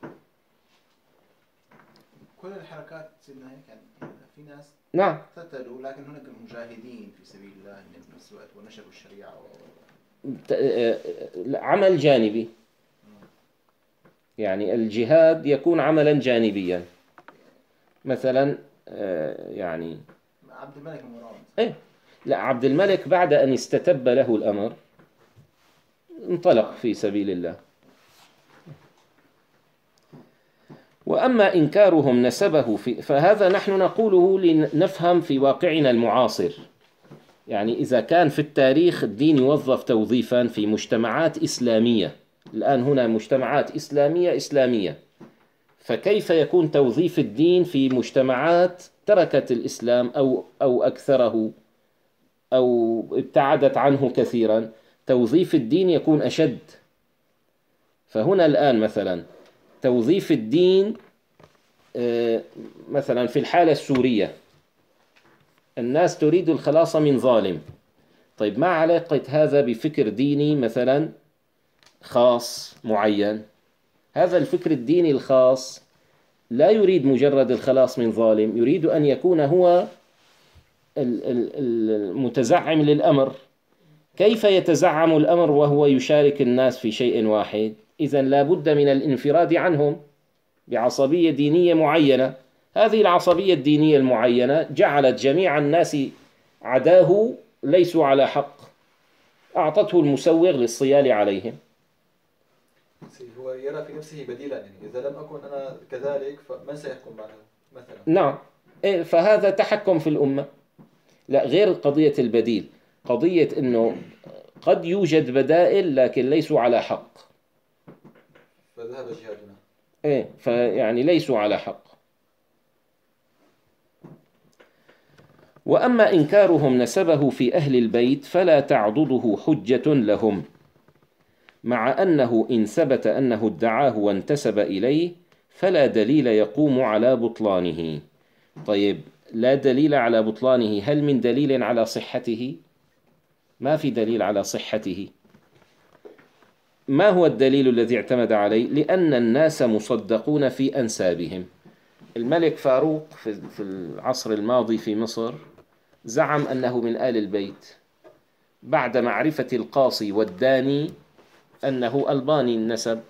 كل الحركات سيدنا هيك يعني في ناس نعم قتلوا، لكن هناك مجاهدين في سبيل الله في نفس الوقت ونشروا الشريعة عمل جانبي، يعني الجهاد يكون عملا جانبيا. مثلا يعني عبد الملك بن مروان. إيه؟ لا، عبد الملك بعد أن استتب له الأمر انطلق في سبيل الله. وأما إنكارهم نسبه فهذا نحن نقوله لنفهم في واقعنا المعاصر. يعني إذا كان في التاريخ الدين يوظف توظيفا في مجتمعات إسلامية، الآن هنا مجتمعات إسلامية، فكيف يكون توظيف الدين في مجتمعات تركت الإسلام أو أكثره أو ابتعدت عنه كثيرا؟ توظيف الدين يكون أشد. فهنا الآن مثلا توظيف الدين مثلا في الحالة السورية الناس تريد الخلاص من ظالم. طيب ما علاقة هذا بفكر ديني مثلا خاص معين؟ هذا الفكر الديني الخاص لا يريد مجرد الخلاص من ظالم، يريد أن يكون هو المتزعم للأمر. كيف يتزعم الأمر وهو يشارك الناس في شيء واحد؟ إذن لا بد من الانفراد عنهم بعصبية دينية معينة. هذه العصبية الدينية المعينة جعلت جميع الناس عداه ليسوا على حق، أعطته المسوغ للصيال عليهم. هو يرى في نفسه بديلا، يعني إذا لم أكن أنا كذلك فمن سيحكم معه مثلا؟ نعم، فهذا تحكم في الأمة. لا، غير قضية البديل، قضية أنه قد يوجد بدائل لكن ليسوا على حق. فذهب جهادنا. فيعني ليسوا على حق. وأما إنكارهم نسبه في أهل البيت فلا تعضده حجة لهم، مع أنه إن ثبت أنه ادعاه وانتسب إليه فلا دليل يقوم على بطلانه. طيب، لا دليل على بطلانه، هل من دليل على صحته؟ ما في دليل على صحته. ما هو الدليل الذي اعتمد عليه؟ لأن الناس مصدقون في أنسابهم. الملك فاروق في العصر الماضي في مصر زعم أنه من آل البيت بعد معرفة القاصي والداني أنه ألباني النسب،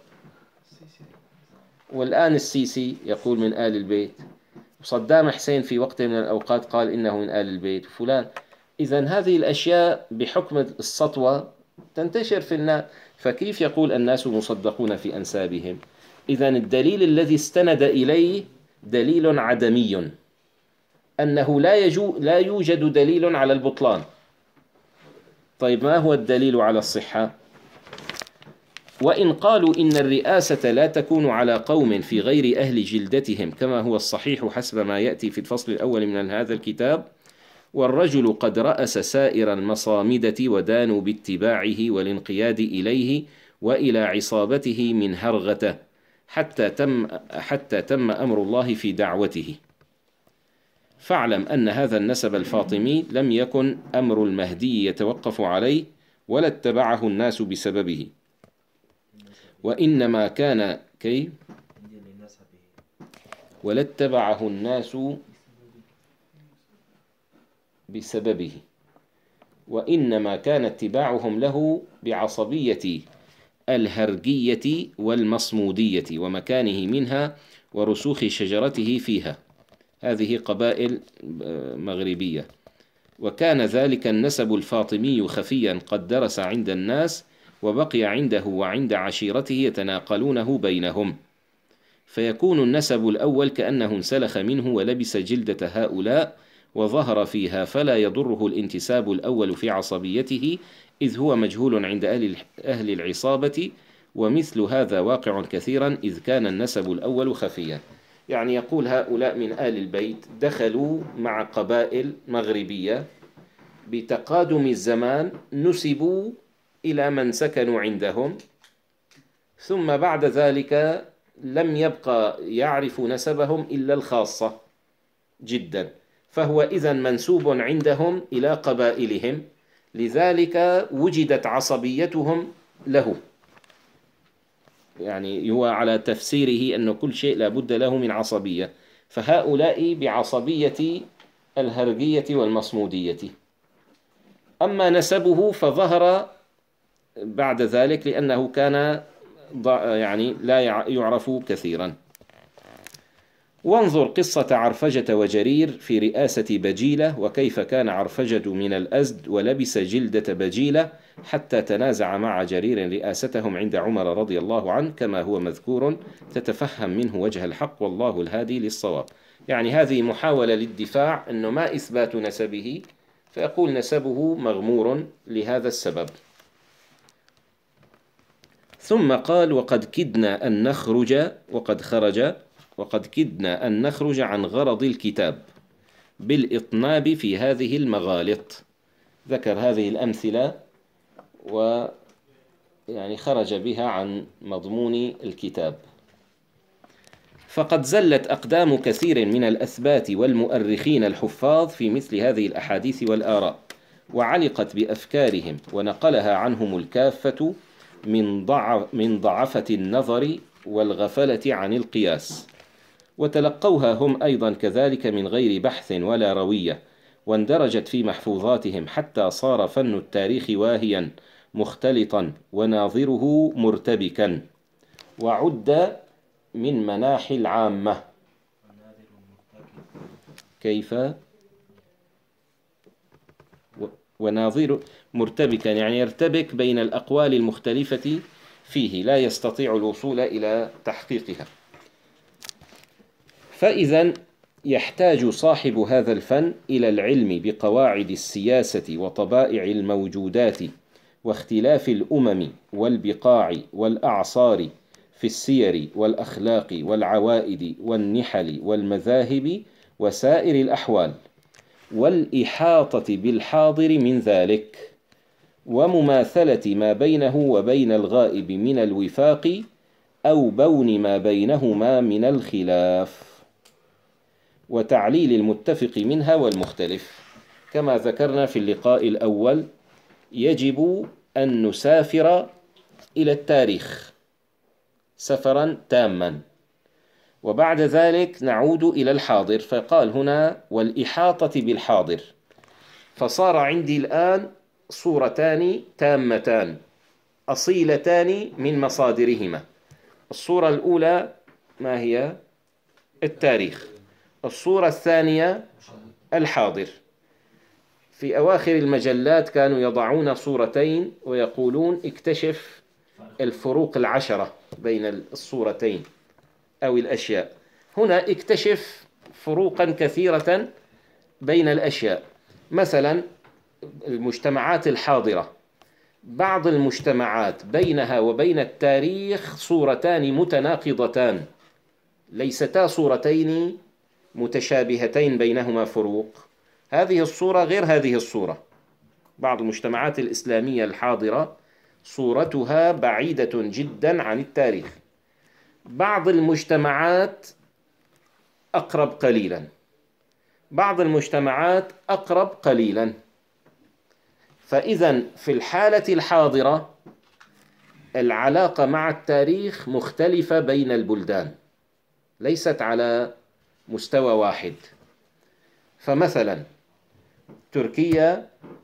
والآن السيسي يقول من آل البيت، وصدام حسين في وقت من الأوقات قال إنه من آل البيت فلان. إذن هذه الأشياء بحكم السطوة تنتشر في الناس، فكيف يقول الناس مصدقون في أنسابهم؟ إذن الدليل الذي استند إليه دليل عدمي، أنه لا يوجد دليل على البطلان. طيب ما هو الدليل على الصحة؟ وإن قالوا إن الرئاسة لا تكون على قوم في غير أهل جلدتهم كما هو الصحيح حسب ما يأتي في الفصل الأول من هذا الكتاب، والرجل قد رأس سائر المصامدة ودانوا باتباعه والانقياد إليه وإلى عصابته من هرغته حتى تم أمر الله في دعوته. فاعلم أن هذا النسب الفاطمي لم يكن أمر المهدي يتوقف عليه ولا اتبعه الناس بسببه، وإنما كان ولا اتبعه الناس بسببه، وإنما كان اتباعهم له بعصبية الهرجية والمصمودية ومكانه منها ورسوخ شجرته فيها. هذه قبائل مغربية. وكان ذلك النسب الفاطمي خفيا قد درس عند الناس وبقي عنده وعند عشيرته يتناقلونه بينهم، فيكون النسب الأول كأنه انسلخ منه ولبس جلدة هؤلاء وظهر فيها، فلا يضره الانتساب الأول في عصبيته إذ هو مجهول عند أهل العصابة، ومثل هذا واقع كثيرا إذ كان النسب الأول خفيا. يعني يقول هؤلاء من آل البيت دخلوا مع قبائل مغربية، بتقادم الزمان نسبوا إلى من سكنوا عندهم، ثم بعد ذلك لم يبقى يعرف نسبهم إلا الخاصة جدا، فهو إذن منسوب عندهم إلى قبائلهم، لذلك وجدت عصبيتهم له. يعني هو على تفسيره أن كل شيء لابد له من عصبية، فهؤلاء بعصبية الهرقية والمصمودية. أما نسبه فظهر بعد ذلك لأنه كان يعني لا يعرف كثيرا. وانظر قصة عرفجة وجرير في رئاسة بجيلة، وكيف كان عرفجة من الأزد ولبس جلدة بجيلة حتى تنازع مع جرير رئاستهم عند عمر رضي الله عنه، كما هو مذكور، تتفهم منه وجه الحق والله الهادي للصواب. يعني هذه محاولة للدفاع أنه ما إثبات نسبه، فيقول نسبه مغمور لهذا السبب. ثم قال وقد كدنا أن نخرج وقد كدنا أن نخرج عن غرض الكتاب بالإطناب في هذه المغالط. ذكر هذه الأمثلة ويعني خرج بها عن مضمون الكتاب. فقد زلت أقدام كثير من الأثبات والمؤرخين الحفاظ في مثل هذه الأحاديث والآراء، وعلقت بأفكارهم ونقلها عنهم الكافة من ضعفة النظر والغفلة عن القياس، وتلقوها هم أيضا كذلك من غير بحث ولا روية، واندرجت في محفوظاتهم حتى صار فن التاريخ واهيا مختلطا وناظره مرتبكا، وعد من مناحي العامة. كيف؟ وناظر مرتبكا يعني يرتبك بين الأقوال المختلفة فيه، لا يستطيع الوصول إلى تحقيقها. فإذا يحتاج صاحب هذا الفن إلى العلم بقواعد السياسة وطبائع الموجودات واختلاف الأمم والبقاع والأعصار في السير والأخلاق والعوائد والنحل والمذاهب وسائر الأحوال، والإحاطة بالحاضر من ذلك، ومماثلة ما بينه وبين الغائب من الوفاق أو بون ما بينهما من الخلاف، وتعليل المتفق منها والمختلف. كما ذكرنا في اللقاء الأول، يجب أن نسافر إلى التاريخ سفرا تاما، وبعد ذلك نعود إلى الحاضر. فقال هنا والإحاطة بالحاضر، فصار عندي الآن صورتان تامتان أصيلتان من مصادرهما. الصورة الأولى ما هي؟ التاريخ. الصورة الثانية الحاضر. في أواخر المجلات كانوا يضعون صورتين ويقولون اكتشف الفروق 10 بين الصورتين أو الأشياء. هنا اكتشف فروقا كثيرة بين الأشياء. مثلا المجتمعات الحاضرة، بعض المجتمعات بينها وبين التاريخ صورتان متناقضتان، ليستا صورتين متشابهتين بينهما فروق. هذه الصورة غير هذه الصورة. بعض المجتمعات الإسلامية الحاضرة صورتها بعيدة جدا عن التاريخ، بعض المجتمعات أقرب قليلا، بعض المجتمعات أقرب قليلا. فإذا في الحالة الحاضرة العلاقة مع التاريخ مختلفة بين البلدان، ليست على مستوى واحد. فمثلا تركيا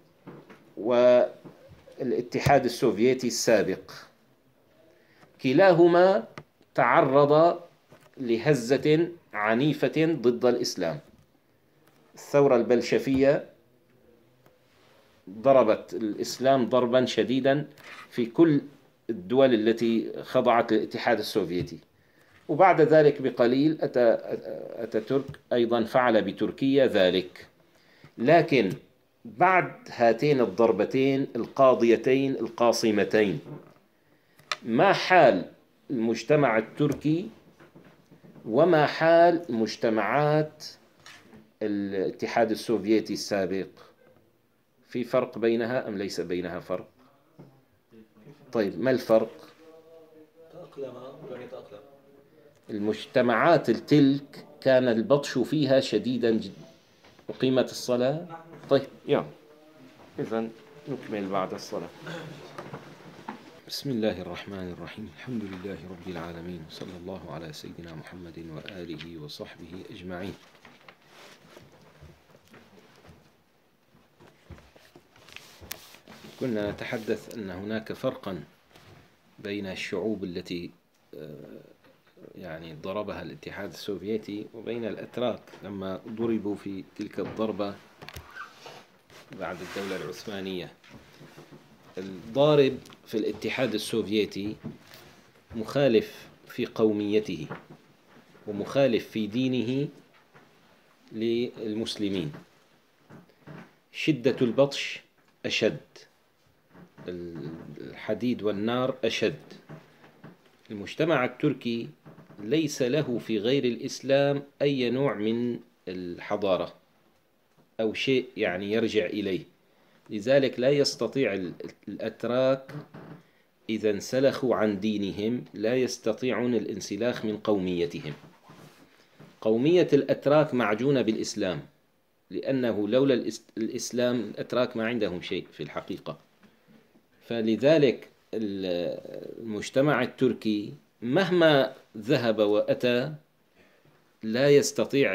والاتحاد السوفيتي السابق كلاهما تعرض لهزة عنيفة ضد الإسلام. الثورة البلشفية ضربت الإسلام ضربا شديدا في كل الدول التي خضعت للاتحاد السوفيتي. وبعد ذلك بقليل أتاتورك أيضا فعل بتركيا ذلك. لكن بعد هاتين الضربتين القاضيتين القاصمتين، ما حال المجتمع التركي وما حال مجتمعات الاتحاد السوفيتي السابق؟ في فرق بينها أم ليس بينها فرق؟ طيب ما الفرق؟ تأقلم ولم يتأقلم. المجتمعات التلك كان البطش فيها شديدا جدا. وقيمة الصلاة؟ طيب يلا إذن نكمل بعد الصلاة. بسم الله الرحمن الرحيم. الحمد لله رب العالمين، صلى الله على سيدنا محمد وآله وصحبه أجمعين. كنا نتحدث أن هناك فرقا بين الشعوب التي يعني ضربها الاتحاد السوفيتي وبين الأتراك لما ضربوا في تلك الضربة بعد الدولة العثمانية. الضارب في الاتحاد السوفيتي مخالف في قوميته ومخالف في دينه للمسلمين. شدة البطش أشد، الحديد والنار أشد. المجتمع التركي ليس له في غير الإسلام أي نوع من الحضارة أو شيء يعني يرجع إليه. لذلك لا يستطيع الأتراك إذا انسلخوا عن دينهم لا يستطيعون الانسلاخ من قوميتهم. قومية الأتراك معجونة بالإسلام، لأنه لولا الإسلام الأتراك ما عندهم شيء في الحقيقة. فلذلك المجتمع التركي مهما ذهب وأتى لا يستطيع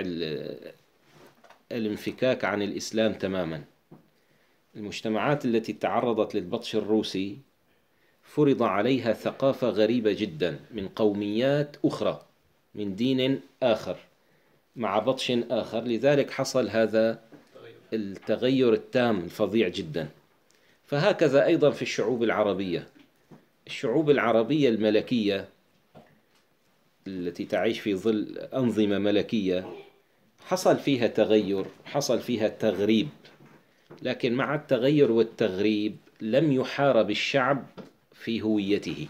الانفكاك عن الإسلام تماما. المجتمعات التي تعرضت للبطش الروسي فرض عليها ثقافة غريبة جدا من قوميات أخرى من دين آخر مع بطش آخر. لذلك حصل هذا التغير التام الفظيع جدا. فهكذا أيضا في الشعوب العربية. الشعوب العربية الملكية التي تعيش في ظل أنظمة ملكية حصل فيها تغير، حصل فيها تغريب، لكن مع التغير والتغريب لم يحارب الشعب في هويته.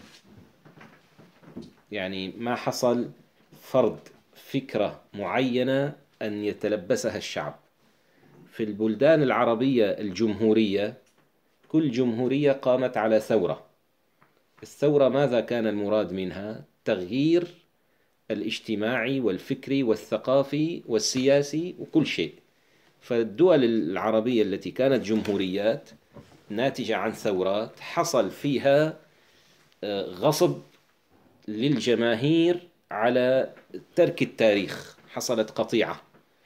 يعني ما حصل فرض فكرة معينة أن يتلبسها الشعب. في البلدان العربية الجمهورية كل جمهورية قامت على ثورة. الثورة ماذا كان المراد منها؟ تغيير الاجتماعي والفكري والثقافي والسياسي وكل شيء. فالدول العربية التي كانت جمهوريات ناتجة عن ثورات حصل فيها غصب للجماهير على ترك التاريخ، حصلت قطيعة.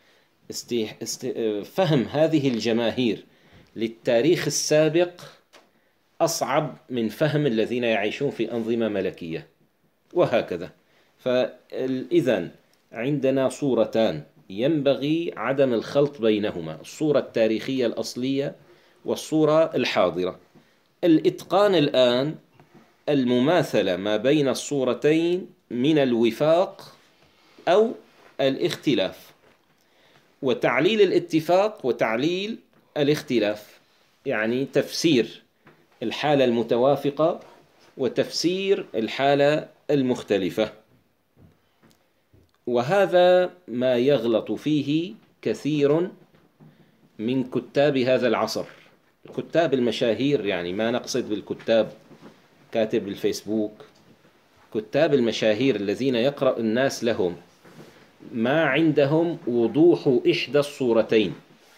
فهم هذه الجماهير للتاريخ السابق أصعب من فهم الذين يعيشون في أنظمة ملكية، وهكذا. فإذن عندنا صورتان ينبغي عدم الخلط بينهما: الصورة التاريخية الأصلية والصورة الحاضرة. الإتقان الآن المماثلة ما بين الصورتين من الوفاق أو الاختلاف، وتعليل الاتفاق وتعليل الاختلاف، يعني تفسير الحالة المتوافقة وتفسير الحالة المختلفة. وهذا ما يغلط فيه كثير من كتاب هذا العصر، كتاب المشاهير، يعني ما نقصد بالكتاب كاتب الفيسبوك، كتاب المشاهير الذين يقرأ الناس لهم ما عندهم وضوح إحدى الصورتين.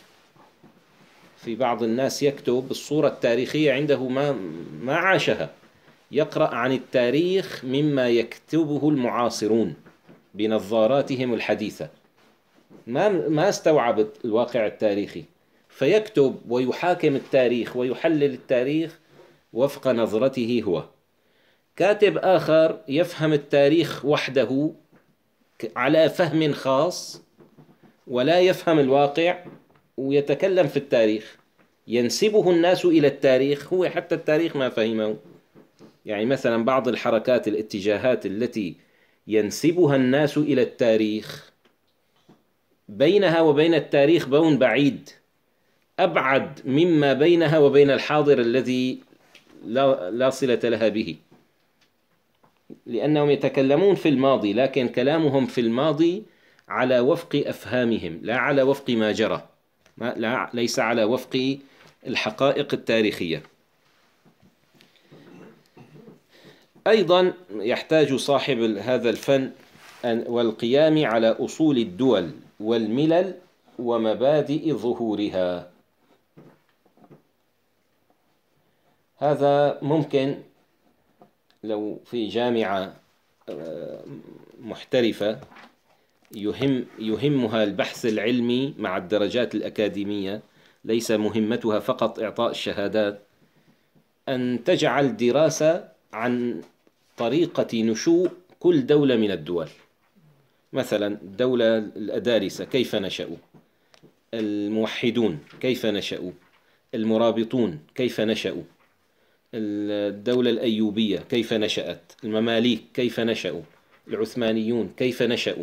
في بعض الناس يكتب الصورة التاريخية عنده ما عاشها، يقرأ عن التاريخ مما يكتبه المعاصرون بنظاراتهم الحديثة، ما استوعب الواقع التاريخي، فيكتب ويحاكم التاريخ ويحلل التاريخ وفق نظرته هو. كاتب آخر يفهم التاريخ وحده على فهم خاص ولا يفهم الواقع ويتكلم في التاريخ. ينسبه الناس إلى التاريخ هو حتى التاريخ ما فهمه. يعني مثلا بعض الحركات الاتجاهات التي ينسبها الناس إلى التاريخ بينها وبين التاريخ بون بعيد أبعد مما بينها وبين الحاضر الذي لا صلة لها به، لأنهم يتكلمون في الماضي لكن كلامهم في الماضي على وفق أفهامهم لا على وفق ما جرى، ليس على وفق الحقائق التاريخية. أيضا يحتاج صاحب هذا الفن والقيام على أصول الدول والملل ومبادئ ظهورها. هذا ممكن لو في جامعة محترفة يهمها البحث العلمي مع الدرجات الأكاديمية، ليس مهمتها فقط إعطاء الشهادات، أن تجعل دراسة عن طريقة نشوء كل دولة من الدول. مثلا الدولة الأدارسة كيف نشأوا، الموحدون كيف نشأوا، المرابطون كيف نشأوا، الدولة الأيوبية كيف نشأت، المماليك كيف نشأوا، العثمانيون كيف نشأوا.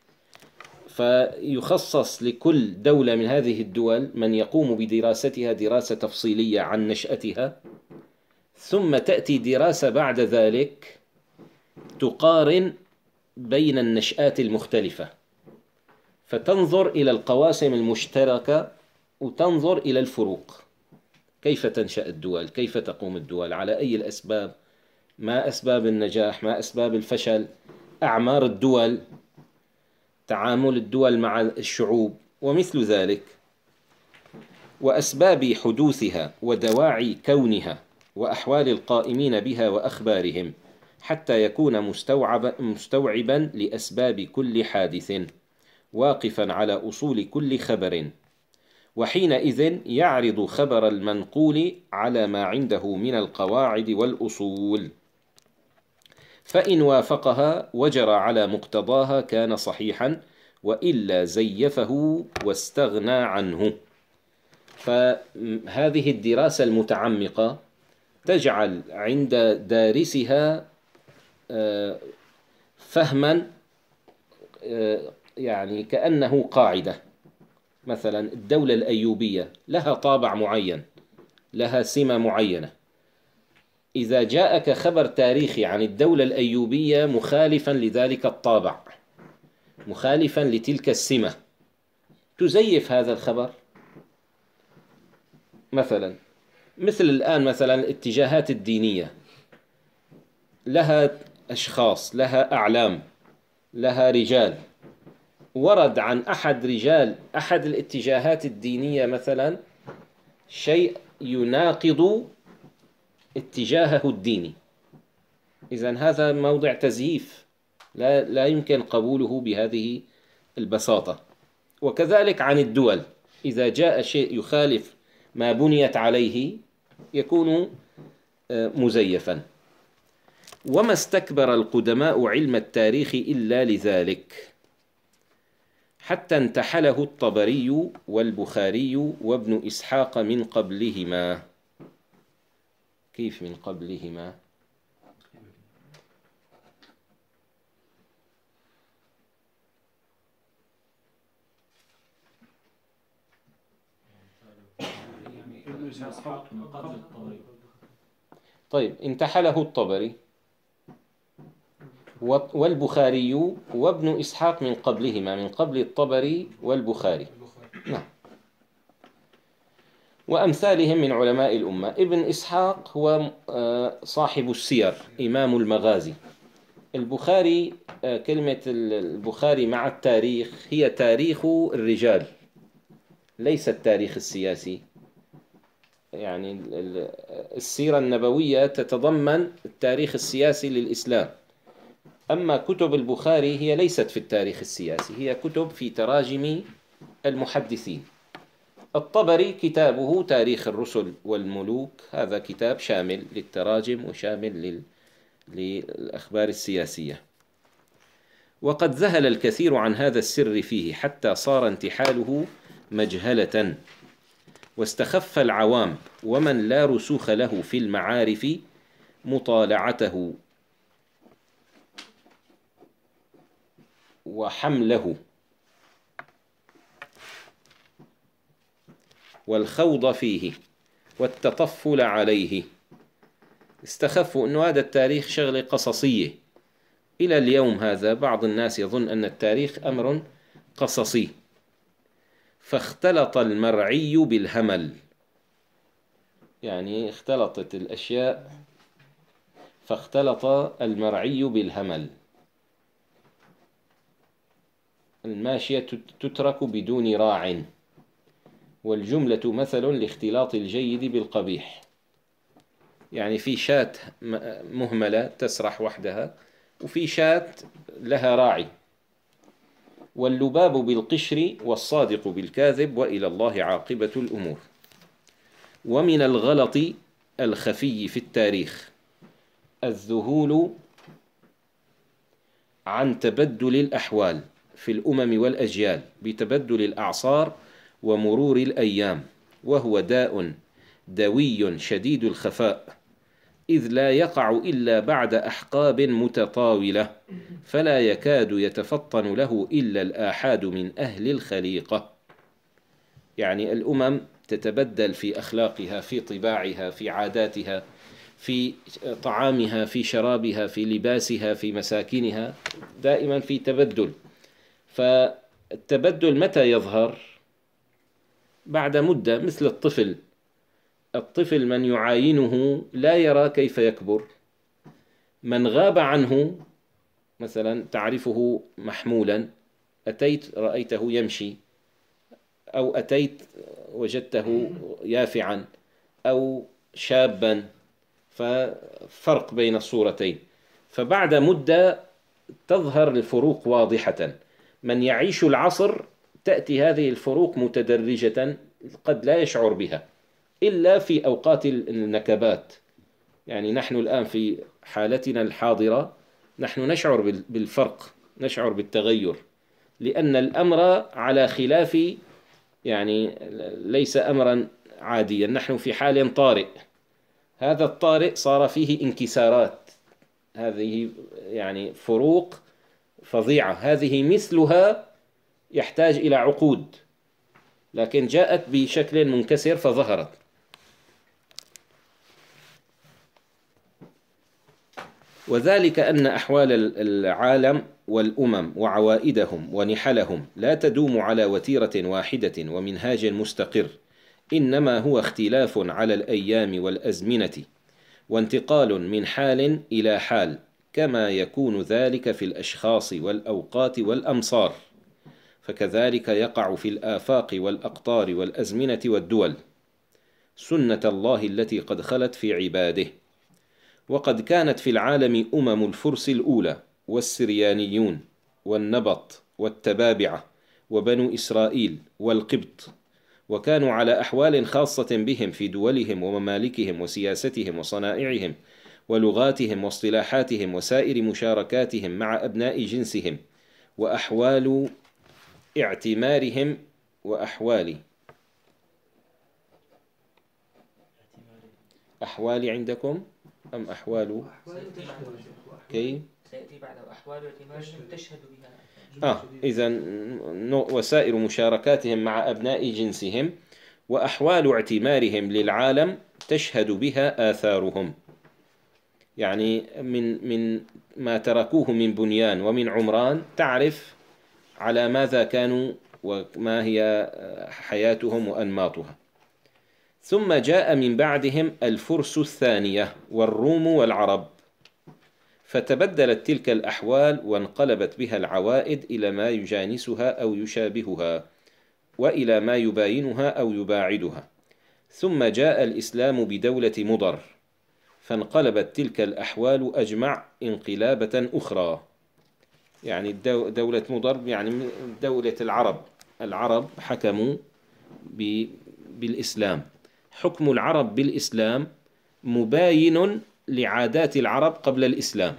فيخصص لكل دولة من هذه الدول من يقوم بدراستها دراسة تفصيلية عن نشأتها، ثم تأتي دراسة بعد ذلك تقارن بين النشآت المختلفة، فتنظر إلى القواسم المشتركة وتنظر إلى الفروق، كيف تنشأ الدول، كيف تقوم الدول، على أي الأسباب، ما أسباب النجاح، ما أسباب الفشل، أعمار الدول، تعامل الدول مع الشعوب ومثل ذلك، وأسباب حدوثها ودواعي كونها وأحوال القائمين بها وأخبارهم، حتى يكون مستوعبا لأسباب كل حادث، واقفا على أصول كل خبر، وحينئذ يعرض خبر المنقول على ما عنده من القواعد والأصول، فإن وافقها وجرى على مقتضاها كان صحيحا، وإلا زيفه واستغنى عنه. فهذه الدراسة المتعمقة تجعل عند دارسها فهما يعني كأنه قاعدة. مثلا الدولة الأيوبية لها طابع معين، لها سمة معينة، إذا جاءك خبر تاريخي عن الدولة الأيوبية مخالفا لذلك الطابع، مخالفا لتلك السمة، تزيف هذا الخبر. مثل الآن مثلا الاتجاهات الدينية لها أشخاص، لها أعلام، لها رجال، ورد عن أحد رجال أحد الاتجاهات الدينية مثلا شيء يناقض اتجاهه الديني، إذن هذا موضع تزييف لا يمكن قبوله بهذه البساطة. وكذلك عن الدول، إذا جاء شيء يخالف ما بنيت عليه يكون مزيفا. وما استكبر القدماء علم التاريخ إلا لذلك، حتى انتحله الطبري والبخاري وابن إسحاق من قبلهما. كيف من قبلهما؟ طيب، انتحله الطبري والبخاري وابن إسحاق من قبلهما، من قبل الطبري والبخاري. نعم. وأمثالهم من علماء الأمة. ابن إسحاق هو صاحب السير، إمام المغازي. البخاري، كلمة البخاري مع التاريخ هي تاريخ الرجال، ليس التاريخ السياسي. يعني السيرة النبوية تتضمن التاريخ السياسي للإسلام، أما كتب البخاري هي ليست في التاريخ السياسي، هي كتب في تراجم المحدثين. الطبري كتابه تاريخ الرسل والملوك، هذا كتاب شامل للتراجم وشامل للأخبار السياسية. وقد ذهل الكثير عن هذا السر فيه حتى صار انتحاله مجهلة، واستخف العوام ومن لا رسوخ له في المعارف مطالعته وحمله والخوض فيه والتطفل عليه. استخفوا أنه هذا التاريخ شغلة قصصية. إلى اليوم هذا بعض الناس يظن أن التاريخ أمر قصصي، فاختلط المرعي بالهمل، يعني اختلطت الأشياء، فاختلط المرعي بالهمل. الماشية تترك بدون راع، والجملة مثل لاختلاط الجيد بالقبيح. يعني في شاة مهملة تسرح وحدها، وفي شاة لها راعي. واللباب بالقشر والصادق بالكاذب، وإلى الله عاقبة الأمور. ومن الغلط الخفي في التاريخ الذهول عن تبدل الأحوال في الأمم والأجيال بتبدل الأعصار ومرور الأيام، وهو داء دوي شديد الخفاء، إذ لا يقع إلا بعد أحقاب متطاولة، فلا يكاد يتفطن له إلا الآحاد من أهل الخليقة. يعني الأمم تتبدل في أخلاقها، في طباعها، في عاداتها، في طعامها، في شرابها، في لباسها، في مساكنها، دائما في تبدل. فالتبدل متى يظهر؟ بعد مدة، مثل الطفل. الطفل من يعاينه لا يرى كيف يكبر. من غاب عنه، مثلا تعرفه محمولا، أتيت رأيته يمشي، أو أتيت وجدته يافعا أو شابا، ففرق بين الصورتين. فبعد مدة تظهر الفروق واضحة. من يعيش العصر تأتي هذه الفروق متدرجة، قد لا يشعر بها إلا في أوقات النكبات. يعني نحن الآن في حالتنا الحاضرة نحن نشعر بالفرق، نشعر بالتغير، لأن الأمر على خلاف، يعني ليس أمرا عاديا. نحن في حال طارئ، هذا الطارئ صار فيه انكسارات، هذه يعني فروق فظيعة. هذه مثلها يحتاج إلى عقود، لكن جاءت بشكل منكسر فظهرت. وذلك أن أحوال العالم والأمم وعوائدهم ونحلهم لا تدوم على وتيرة واحدة ومنهاج مستقر، إنما هو اختلاف على الأيام والأزمنة، وانتقال من حال إلى حال، كما يكون ذلك في الأشخاص والأوقات والأمصار، فكذلك يقع في الآفاق والأقطار والأزمنة والدول، سنة الله التي قد خلت في عباده. وقد كانت في العالم أمم الفرس الأولى، والسريانيون، والنبط، والتبابعة، وبنو إسرائيل، والقبط، وكانوا على أحوال خاصة بهم في دولهم وممالكهم وسياستهم وصنائعهم ولغاتهم واصطلاحاتهم وسائر مشاركاتهم مع أبناء جنسهم، وأحوال اعتمارهم أحوال عندكم أم أحوال؟ كيف؟ سيأتي بعده أحوال اعتمارهم تشهد بها. إذن وسائر مشاركاتهم مع أبناء جنسهم، وأحوال اعتمارهم للعالم تشهد بها آثارهم. يعني من ما تركوه من بنيان ومن عمران تعرف على ماذا كانوا وما هي حياتهم وأنماطها. ثم جاء من بعدهم الفرس الثانية والروم والعرب، فتبدلت تلك الأحوال وانقلبت بها العوائد إلى ما يجانسها أو يشابهها، وإلى ما يباينها أو يباعدها. ثم جاء الإسلام بدولة مضر، فانقلبت تلك الأحوال أجمع انقلابة أخرى. يعني دولة مضر يعني دولة العرب حكموا بالإسلام. حكم العرب بالإسلام مباين لعادات العرب قبل الإسلام،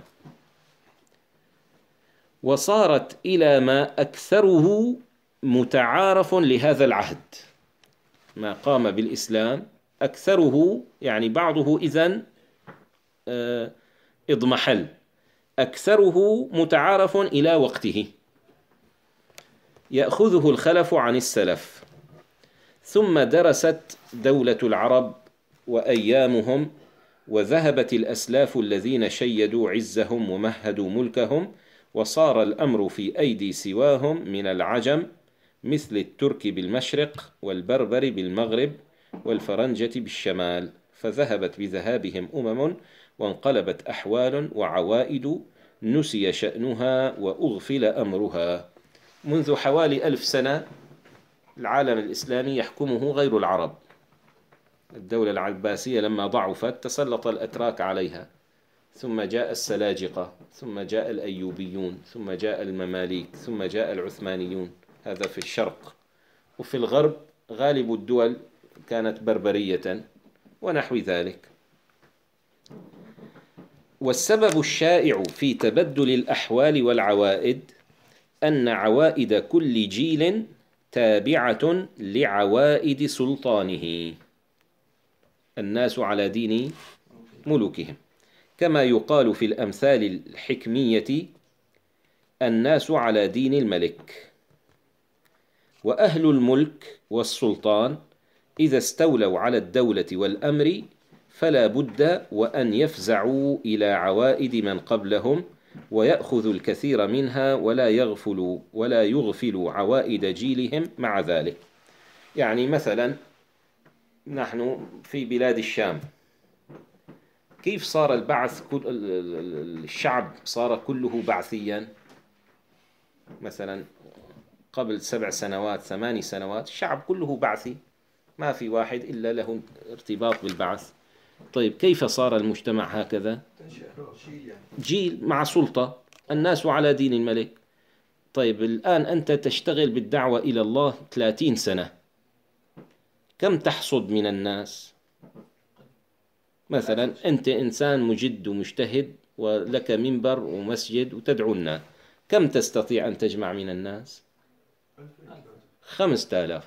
وصارت إلى ما أكثره متعارف لهذا العهد. ما قام بالإسلام أكثره، يعني بعضه إذن اضمحل، أكثره متعارف إلى وقته، يأخذه الخلف عن السلف. ثم درست دولة العرب وأيامهم، وذهبت الأسلاف الذين شيدوا عزهم ومهدوا ملكهم، وصار الأمر في أيدي سواهم من العجم، مثل الترك بالمشرق والبربر بالمغرب والفرنجة بالشمال، فذهبت بذهابهم وانقلبت أحوال وعوائد، نسي شأنها وأغفل أمرها. منذ حوالي 1000 سنة العالم الإسلامي يحكمه غير العرب. الدولة العباسية لما ضعفت تسلط الأتراك عليها، ثم جاء السلاجقة، ثم جاء الأيوبيون، ثم جاء المماليك، ثم جاء العثمانيون. هذا في الشرق. وفي الغرب غالب الدول كانت بربرية ونحو ذلك. والسبب الشائع في تبدل الأحوال والعوائد أن عوائد كل جيل تابعة لعوائد سلطانه. الناس على دين ملوكهم، كما يقال في الأمثال الحكمية: الناس على دين الملك. وأهل الملك والسلطان إذا استولوا على الدولة والأمر فلا بد وأن يفزعوا إلى عوائد من قبلهم، ويأخذوا الكثير منها ولا يغفلوا عوائد جيلهم مع ذلك. يعني مثلا نحن في بلاد الشام، كيف صار البعث؟ الشعب صار كله بعثيا. مثلا قبل 7 سنوات 8 سنوات الشعب كله بعثي، ما في واحد إلا له ارتباط بالبعث. طيب كيف صار المجتمع هكذا؟ جيل مع سلطة، الناس على دين الملك. طيب الآن أنت تشتغل بالدعوة إلى الله 30 سنة، كم تحصد من الناس؟ مثلا أنت إنسان مجد ومجتهد ولك منبر ومسجد وتدعو الناس، كم تستطيع أن تجمع من الناس؟ 5000،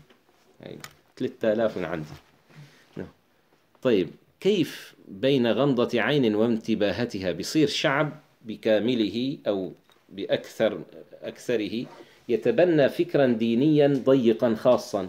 3000 من عندي. طيب كيف بين غمضة عين وانتباهتها بيصير شعب بكامله أو بأكثره يتبنى فكرا دينيا ضيقا خاصا؟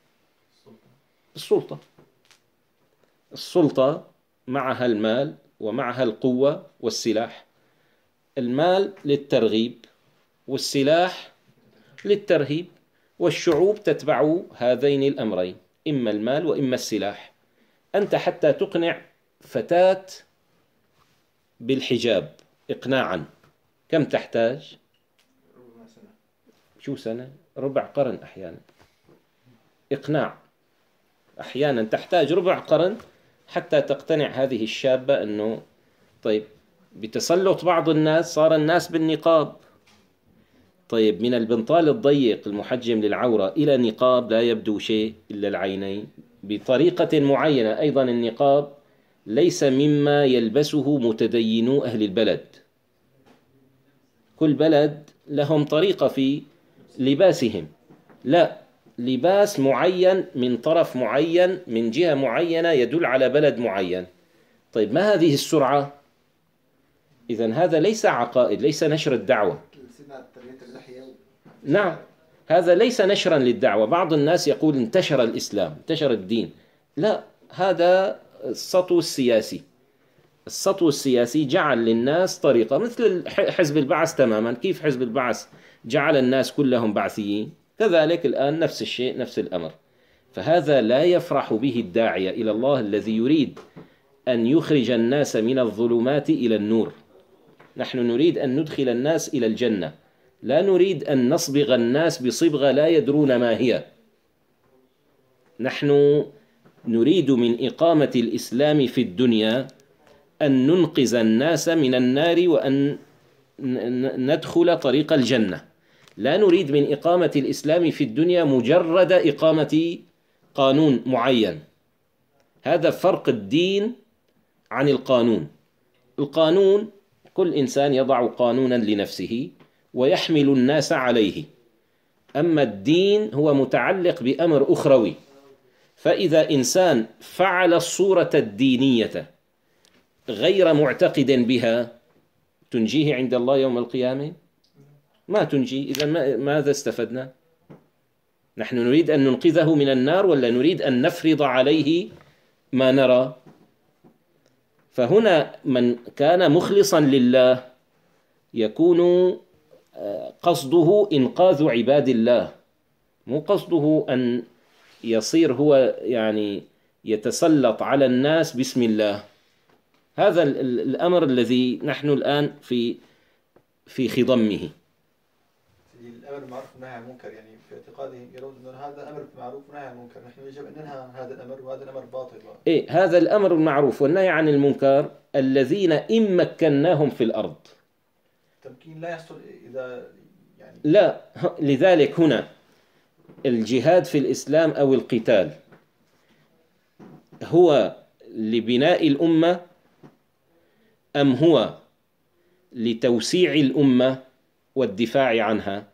السلطة معها المال ومعها القوة والسلاح. المال للترغيب والسلاح للترهيب، والشعوب تتبع هذين الأمرين، إما المال وإما السلاح. أنت حتى تقنع فتاة بالحجاب إقناعا كم تحتاج؟ شو سنة؟ ربع قرن أحيانا. إقناع أحيانا تحتاج ربع قرن حتى تقتنع هذه الشابة أنه طيب. بتسلط بعض الناس صار الناس بالنقاب. طيب من البنطال الضيق المحجم للعورة إلى نقاب لا يبدو شيء إلا العينين بطريقة معينة. أيضا النقاب ليس مما يلبسه متدينو أهل البلد، كل بلد لهم طريقة في لباسهم، لا لباس معين من طرف معين من جهة معينة يدل على بلد معين. طيب ما هذه السرعة؟ إذن هذا ليس عقائد، ليس نشر الدعوة. نعم، هذا ليس نشرا للدعوة. بعض الناس يقول انتشر الإسلام، انتشر الدين. لا، هذا السطو السياسي. السطو السياسي جعل للناس طريقة، مثل حزب البعث تماما. كيف حزب البعث جعل الناس كلهم بعثيين، كذلك الآن نفس الشيء، نفس الأمر. فهذا لا يفرح به الداعية إلى الله الذي يريد أن يخرج الناس من الظلمات إلى النور. نحن نريد أن ندخل الناس إلى الجنة، لا نريد أن نصبغ الناس بصبغة لا يدرون ما هي. نحن نريد من إقامة الإسلام في الدنيا أن ننقذ الناس من النار وأن ندخل طريق الجنة. لا نريد من إقامة الإسلام في الدنيا مجرد إقامة قانون معين. هذا فرق الدين عن القانون. القانون كل إنسان يضع قانونا لنفسه ويحمل الناس عليه، أما الدين هو متعلق بأمر أخروي. فإذا إنسان فعل الصورة الدينية غير معتقد بها تنجيه عند الله يوم القيامة؟ ما تنجي. إذا ماذا استفدنا؟ نحن نريد أن ننقذه من النار ولا نريد أن نفرض عليه ما نرى؟ فهنا من كان مخلصا لله يكون قصده إنقاذ عباد الله، مو قصده أن يصير هو يعني يتسلط على الناس باسم الله. هذا الأمر الذي نحن الآن في خضمه. الأمر بالمعروف والنهي عن المنكر، يعني في اعتقادهم يرون أن هذا أمر بالمعروف ونهي عن المنكر، نحن يجب أن ننهى هذا الأمر وهذا الأمر باطل. إيه هذا الأمر بالمعروف والنهي عن المنكر الذين إن مكناهم في الأرض. التمكين لا يحصل إذا يعني لا، لذلك هنا الجهاد في الإسلام أو القتال هو لبناء الأمة أم هو لتوسيع الأمة والدفاع عنها؟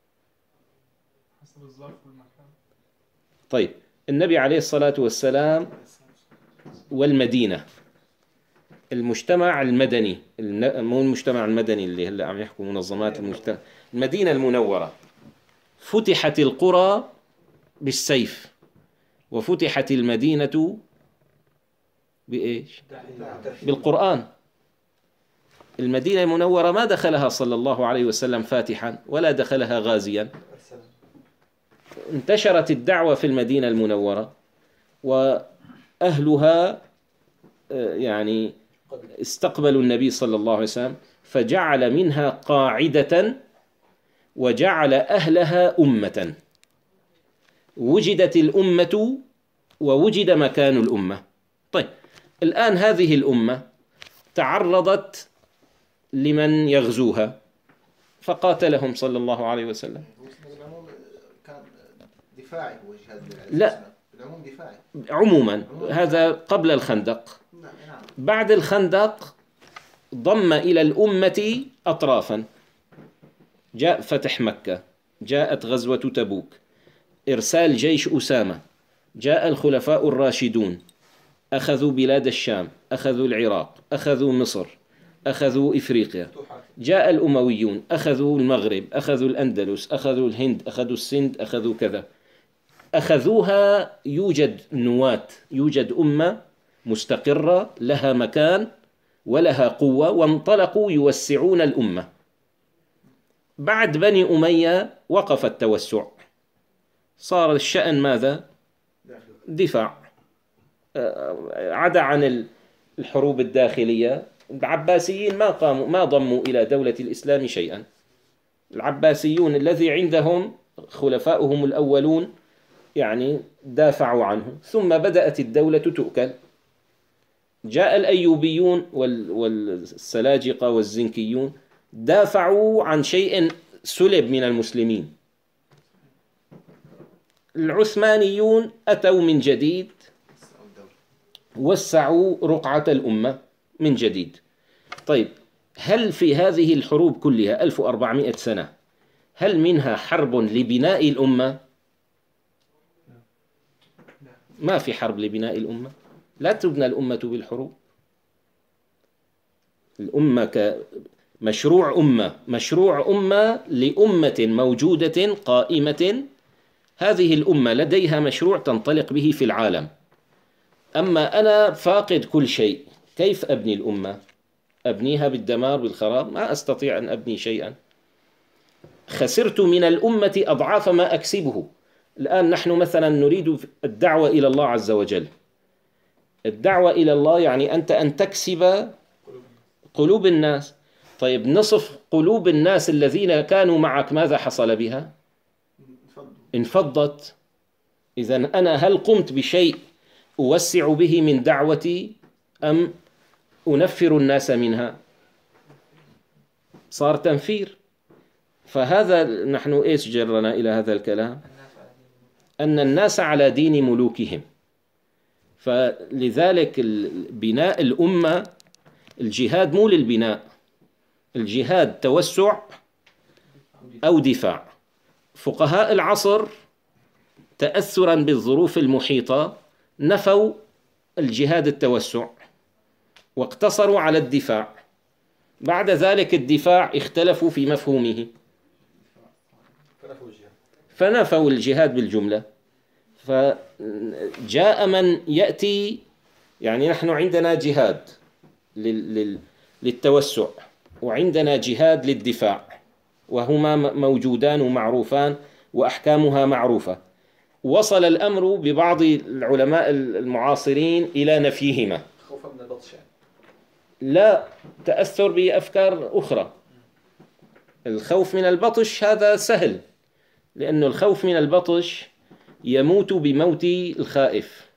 حسب الظرف والمكان. طيب النبي عليه الصلاة والسلام والمدينة، المجتمع المدني، مو المجتمع المدني اللي هلا عم يحكوا منظمات المجتمع، المدينة المنورة فتحت القرى بالسيف وفتحت المدينة بإيش؟ بالقرآن. المدينة المنورة ما دخلها صلى الله عليه وسلم فاتحا ولا دخلها غازيا، انتشرت الدعوة في المدينة المنورة وأهلها يعني استقبلوا النبي صلى الله عليه وسلم، فجعل منها قاعدة وجعل أهلها أمة، وجدت الأمة ووجد مكان الأمة. طيب الآن هذه الأمة تعرضت لمن يغزوها فقاتلهم صلى الله عليه وسلم. بالعموم كان دفاعي هو جهاد لا، بالعموم دفاعي عموما هذا قبل الخندق. نعم. بعد الخندق ضم إلى الأمة أطرافا، جاء فتح مكة، جاءت غزوة تبوك، إرسال جيش أسامة، جاء الخلفاء الراشدون أخذوا بلاد الشام، أخذوا العراق، أخذوا مصر، أخذوا إفريقيا، جاء الأمويون أخذوا المغرب، أخذوا الأندلس، أخذوا الهند، أخذوا السند، أخذوا كذا، أخذوها. يوجد نواة، يوجد أمة مستقرة لها مكان ولها قوة، وانطلقوا يوسعون الأمة. بعد بني أمية وقف التوسع، صار الشأن ماذا؟ دفاع. عدا عن الحروب الداخلية، العباسيين ما ضموا إلى دولة الإسلام شيئا. العباسيون الذي عندهم خلفاؤهم الأولون يعني دافعوا عنه، ثم بدأت الدولة تؤكل. جاء الأيوبيون والسلاجقة والزنكيون دافعوا عن شيء سلب من المسلمين. العثمانيون أتوا من جديد وسعوا رقعة الأمة من جديد. طيب هل في هذه الحروب كلها 1400 سنة هل منها حرب لبناء الأمة؟ ما في حرب لبناء الأمة، لا تبنى الأمة بالحروب. الأمة مشروع أمة لأمة موجودة قائمة، هذه الأمة لديها مشروع تنطلق به في العالم. أما أنا فاقد كل شيء، كيف أبني الأمة؟ أبنيها بالدمار بالخراب؟ ما أستطيع أن أبني شيئا. خسرت من الأمة أضعاف ما أكسبه. الآن نحن مثلا نريد الدعوة إلى الله عز وجل. الدعوة إلى الله يعني أنت أن تكسب قلوب الناس. طيب نصف قلوب الناس الذين كانوا معك ماذا حصل بها؟ انفضت. إذن أنا هل قمت بشيء أوسع به من دعوتي أم أنفر الناس منها؟ صار تنفير. فهذا نحن إيش جرنا إلى هذا الكلام؟ أن الناس على دين ملوكهم. فلذلك بناء الأمة، الجهاد مو للبناء، الجهاد توسع أو دفاع. فقهاء العصر تأثرا بالظروف المحيطة نفوا الجهاد التوسع واقتصروا على الدفاع. بعد ذلك الدفاع اختلفوا في مفهومه فنفوا الجهاد بالجملة. فجاء من يأتي، يعني نحن عندنا جهاد للتوسع وعندنا جهاد للدفاع، وهما موجودان ومعروفان وأحكامها معروفة. وصل الأمر ببعض العلماء المعاصرين إلى نفيهما، خوفا من البطش يعني. لا، تأثر بأفكار أخرى. الخوف من البطش هذا سهل، لأن الخوف من البطش يموت بموت الخائف.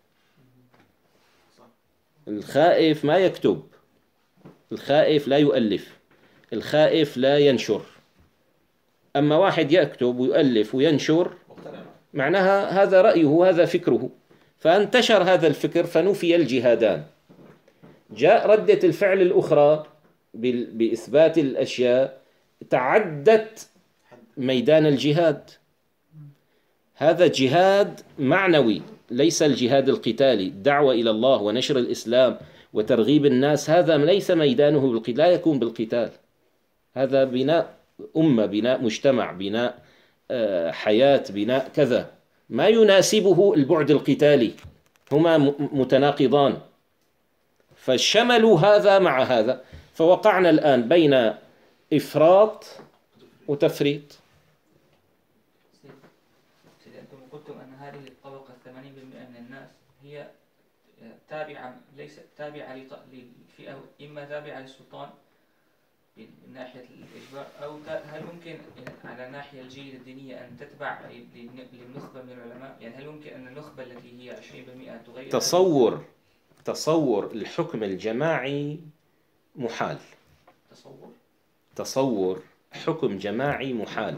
الخائف ما يكتب، الخائف لا يؤلف، الخائف لا ينشر. أما واحد يكتب ويؤلف وينشر معناها هذا رأيه وهذا فكره، فانتشر هذا الفكر فنفي الجهادان. جاء ردة الفعل الأخرى بإثبات الأشياء تعدت ميدان الجهاد. هذا جهاد معنوي، ليس الجهاد القتالي. الدعوة إلى الله ونشر الإسلام وترغيب الناس هذا ليس ميدانه بالقتال، لا يكون بالقتال. هذا بناء أمة، بناء مجتمع، بناء حياة، بناء كذا، ما يناسبه البعد القتالي، هما متناقضان. فشملوا هذا مع هذا، فوقعنا الآن بين إفراط وتفريط. سيدي أنتم قلتم أن هذه الطبقة 80% من الناس هي تابعة، ليس تابعة لفئة، إما تابعة للسلطان من ناحية الإجبار، أو هل ممكن على الناحية الجيدة الدينية أن تتبع للنخبة من العلماء؟ يعني هل ممكن أن النخبة التي هي 20% تغير؟ تصور الحكم الجماعي محال. تصور حكم جماعي محال.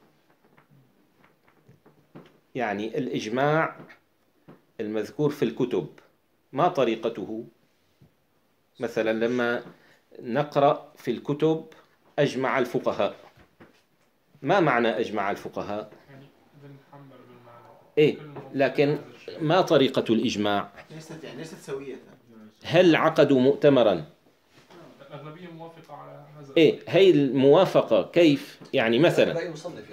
يعني الإجماع المذكور في الكتب ما طريقته؟ مثلا لما نقرأ في الكتب أجمع الفقهاء، ما معنى أجمع الفقهاء؟ إيه، لكن ما طريقة الإجماع؟ ليست سوية. هل عقدوا مؤتمرا؟ الأغلبية موافقة على هذا. إيه، هي الموافقة كيف؟ يعني مثلا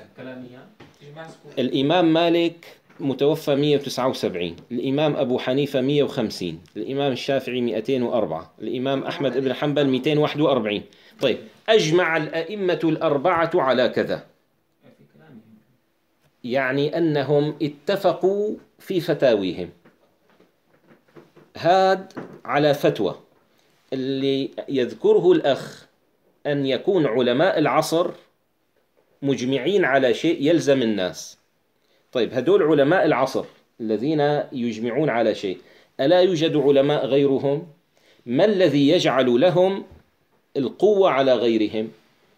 الإمام مالك متوفى 179، الإمام أبو حنيفة 150، الإمام الشافعي 204، الإمام أحمد بن حنبل 241. طيب، أجمع الأئمة الأربعة على كذا، يعني أنهم اتفقوا في فتاويهم. هاد على فتوى. اللي يذكره الأخ أن يكون علماء العصر مجمعين على شيء يلزم الناس. طيب، هدول علماء العصر الذين يجمعون على شيء، ألا يوجد علماء غيرهم؟ ما الذي يجعل لهم القوة على غيرهم؟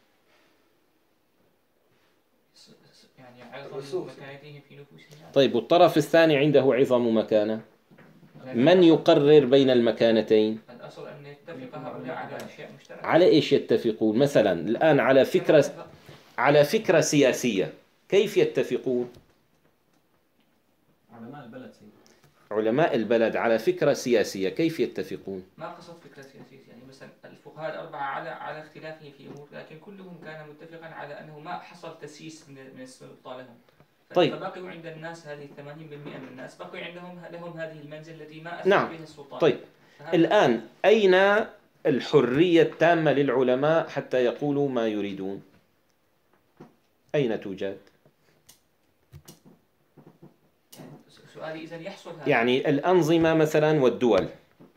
يعني عظم مكانتهم في نفوسهم. طيب، والطرف الثاني عنده عظم مكانة، من يقرر بين المكانتين؟ الأصل أن يتفق هؤلاء على أشياء مشتركة. على إيش يتفقون؟ مثلا الآن على فكرة سياسية، كيف يتفقون؟ علماء البلد على فكرة سياسية كيف يتفقون؟ ما قصد فكرة سياسية، يعني مثلا الفقهاء الأربعة على اختلافهم في أمور، لكن كلهم كان متفقا على أنه ما حصل تسييس من السلطة لهم. طيب، فبقوا عند الناس، هذه 80% من الناس بقوا لهم هذه المنزل التي ما أثر نعم. بها السلطان. طيب، الآن أين الحرية التامة للعلماء حتى يقولوا ما يريدون؟ أين توجد؟ سؤالي إذا يحصل هذا، يعني الأنظمة مثلا والدول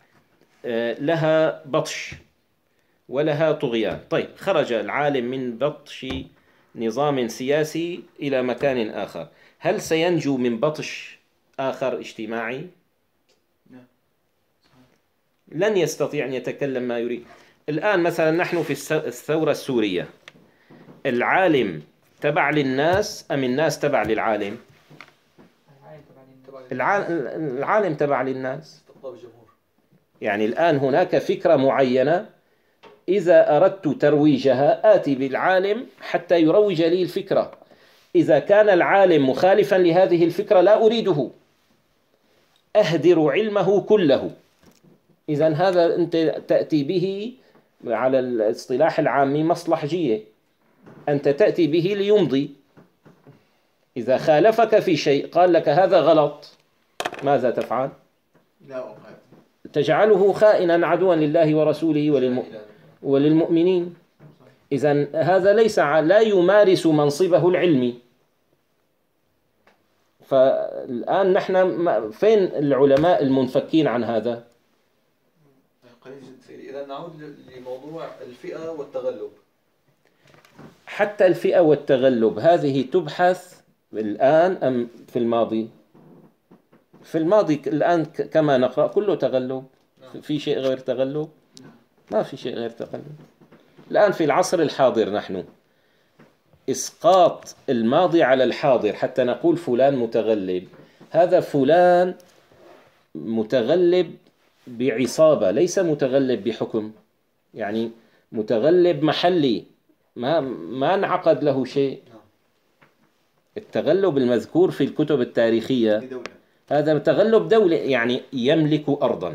لها بطش ولها طغيان. طيب، خرج العالم من بطش نظام سياسي إلى مكان آخر، هل سينجو من بطش آخر اجتماعي؟ لن يستطيع أن يتكلم ما يريد. الآن مثلا نحن في الثورة السورية، العالم تبع للناس أم الناس تبع للعالم؟ العالم تبع للناس. يعني الآن هناك فكرة معينة، إذا أردت ترويجها آتي بالعالم حتى يروج لي الفكرة. إذا كان العالم مخالفا لهذه الفكرة لا أريده، أهدر علمه كله. إذا هذا أنت تأتي به على الاصطلاح العامي مصلحجية، أنت تأتي به ليمضي. إذا خالفك في شيء قال لك هذا غلط، ماذا تفعل؟ لا أقاتل. تجعله خائنا عدوا لله ورسوله وللمؤمنين. إذن هذا لا يمارس منصبه العلمي. فالآن نحن فين العلماء المنفكين عن هذا؟ قليل جدا. إذا نعود لموضوع الفئة والتغلب. حتى الفئة والتغلب هذه تبحث الآن أم في الماضي؟ في الماضي. الآن كما نقرأ كله تغلب. في شيء غير تغلب؟ ما في شيء غير تغلب. الآن في العصر الحاضر نحن إسقاط الماضي على الحاضر حتى نقول فلان متغلب. هذا فلان متغلب بعصابة، ليس متغلب بحكم، يعني متغلب محلي، ما انعقد له شيء. التغلب المذكور في الكتب التاريخية هذا تغلب دولة، يعني يملك أرضا،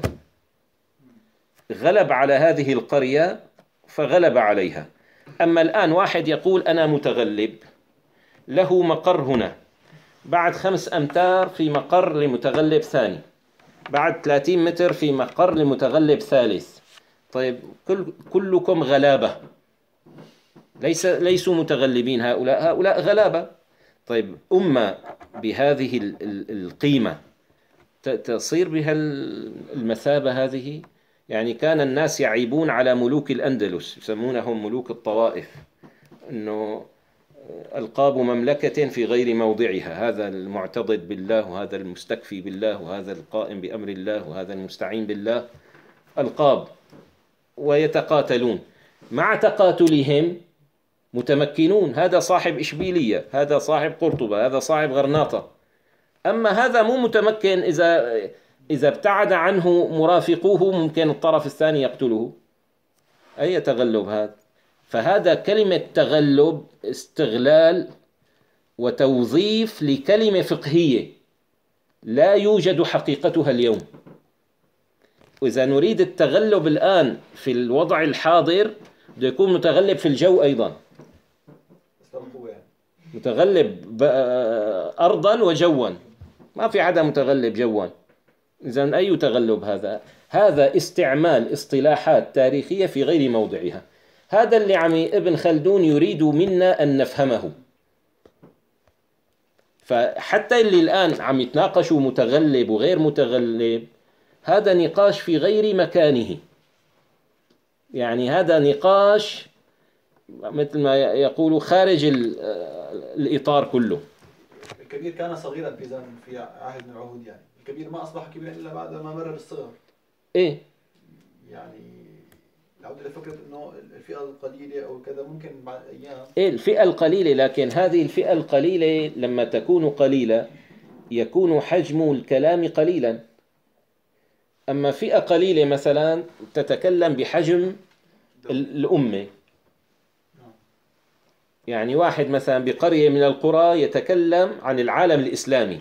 غلب على هذه القرية فغلب عليها. أما الآن واحد يقول أنا متغلب، له مقر هنا، بعد 5 أمتار في مقر لمتغلب ثاني، بعد 30 متر في مقر لمتغلب ثالث. طيب كلكم غلابة، ليسوا متغلبين، هؤلاء غلابة. طيب أمة بهذه القيمة تصير بها المثابة هذه؟ يعني كان الناس يعيبون على ملوك الأندلس، يسمونهم ملوك الطوائف، أنه ألقاب مملكة في غير موضعها، هذا المعتضد بالله وهذا المستكفي بالله وهذا القائم بأمر الله وهذا المستعين بالله، ألقاب، ويتقاتلون. مع تقاتلهم متمكنون، هذا صاحب إشبيلية، هذا صاحب قرطبة، هذا صاحب غرناطة. أما هذا مو متمكن، إذا ابتعد عنه مرافقوه ممكن الطرف الثاني يقتله. أي تغلب هذا؟ فهذا كلمة تغلب استغلال وتوظيف لكلمة فقهية لا يوجد حقيقتها اليوم. وإذا نريد التغلب الآن في الوضع الحاضر بده يكون متغلب في الجو أيضا، متغلب أرضا وجوا، ما في حدا متغلب جوا. إذن أي تغلب هذا؟ هذا استعمال اصطلاحات تاريخية في غير موضعها. هذا اللي ابن خلدون يريد منا أن نفهمه. فحتى اللي الآن عم يتناقشوا متغلب وغير متغلب، هذا نقاش في غير مكانه. يعني هذا نقاش مثل ما يقولوا خارج الإطار كله. الكبير كان صغيرا في عهد من العهود، يعني الكبير ما أصبح كبيرا إلا بعد ما مر بالصغر. إيه؟ يعني نعود إلى فكرة إنه الفئة القليلة أو كذا ممكن بعد أيام. إيه الفئة القليلة، لكن هذه الفئة القليلة لما تكون قليلة يكون حجم الكلام قليلا. أما فئة قليلة مثلا تتكلم بحجم الأمة، يعني واحد مثلا بقرية من القرى يتكلم عن العالم الإسلامي،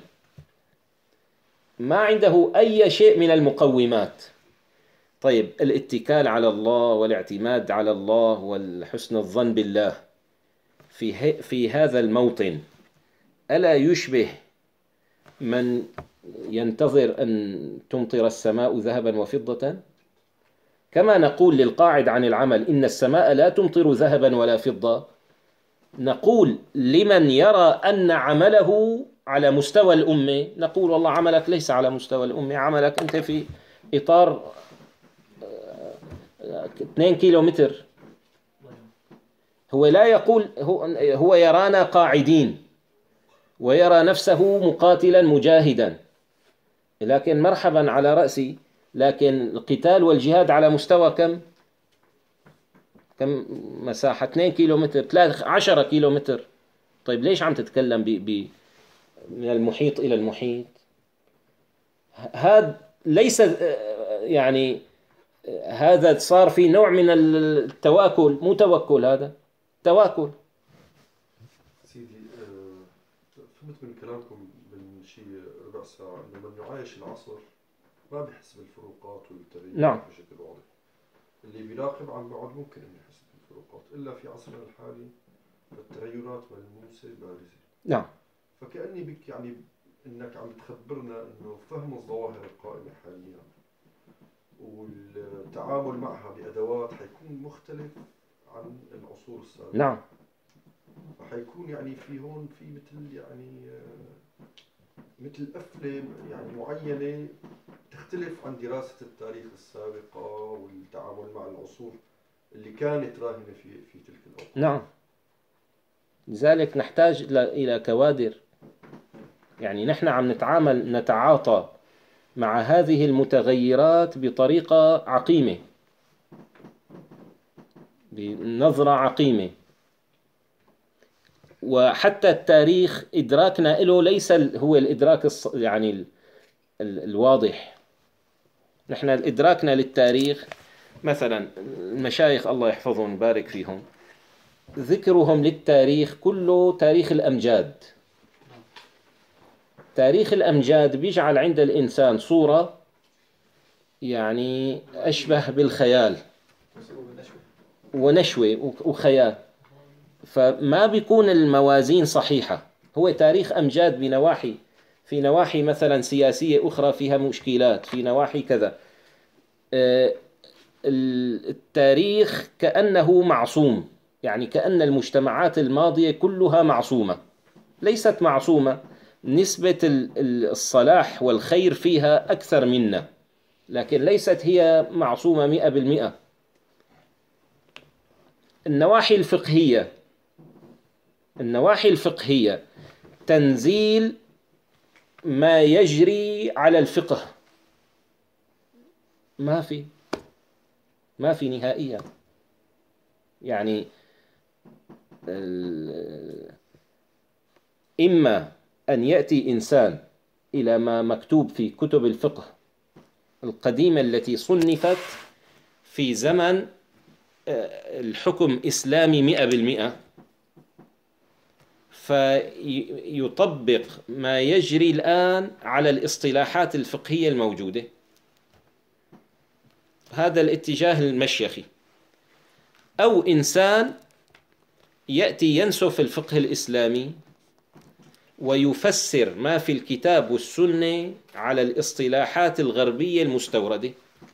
ما عنده أي شيء من المقومات. طيب الاتكال على الله والاعتماد على الله والحسن الظن بالله في هذا الموطن ألا يشبه من ينتظر أن تمطر السماء ذهبا وفضة؟ كما نقول للقاعد عن العمل إن السماء لا تمطر ذهبا ولا فضة، نقول لمن يرى أن عمله على مستوى الأمة، نقول والله عملك ليس على مستوى الأمة، عملك أنت في إطار 2 كيلومتر. هو لا يقول، هو يرانا قاعدين ويرى نفسه مقاتلا مجاهدا، لكن مرحبا على رأسي، لكن القتال والجهاد على مستوى كم مساحة؟ 2 كيلومتر، 10 كيلومتر. طيب ليش عم تتكلم من المحيط إلى المحيط؟ هذا ليس يعني هذا صار في نوع من التواكل، مو توكل، هذا تواكل. سيدي فهمت من كلامكم من شيء ربع ساعة إنه من يعايش العصر ما بيحس بالفروقات والتغيرات نعم. بشكل واضح. اللي بيراقب عن بعد ممكن إنه يحس بالفروقات، إلا في عصرنا الحالي التغيرات ملموسة بارزة. نعم. فكأني بك يعني إنك عم تخبرنا إنه فهم الظواهر القائمة حاليا والتعامل معها بأدوات حيكون مختلف عن العصور السابقة. نعم. فحيكون يعني في هون في مثل يعني مثل قفلة يعني معينة تختلف عن دراسة التاريخ السابقة والتعامل مع العصور اللي كانت راهنة في تلك الأوقات. نعم. لذلك نحتاج إلى كوادر. يعني نحن عم نتعاطى مع هذه المتغيرات بطريقة عقيمة، بنظرة عقيمة. وحتى التاريخ إدراكنا له ليس هو الإدراك يعني الواضح. نحن إدراكنا للتاريخ مثلا المشايخ الله يحفظهم ويبارك فيهم، ذكرهم للتاريخ كله تاريخ الأمجاد. تاريخ الأمجاد بيجعل عند الإنسان صورة يعني أشبه بالخيال ونشوة وخيال، فما بيكون الموازين صحيحة. هو تاريخ أمجاد بنواحي، في نواحي مثلا سياسية أخرى فيها مشكلات، في نواحي كذا. التاريخ كأنه معصوم، يعني كأن المجتمعات الماضية كلها معصومة. ليست معصومة، نسبة الصلاح والخير فيها أكثر منا، لكن ليست هي معصومة 100%. النواحي الفقهية تنزيل ما يجري على الفقه ما في نهائيا. يعني إما أن يأتي إنسان إلى ما مكتوب في كتب الفقه القديمة التي صنفت في زمن الحكم إسلامي 100%، فيطبق ما يجري الآن على الاصطلاحات الفقهية الموجودة. هذا الاتجاه المشيخي. أو إنسان يأتي ينسف الفقه الإسلامي ويفسر ما في الكتاب والسنة على الاصطلاحات الغربية المستوردة.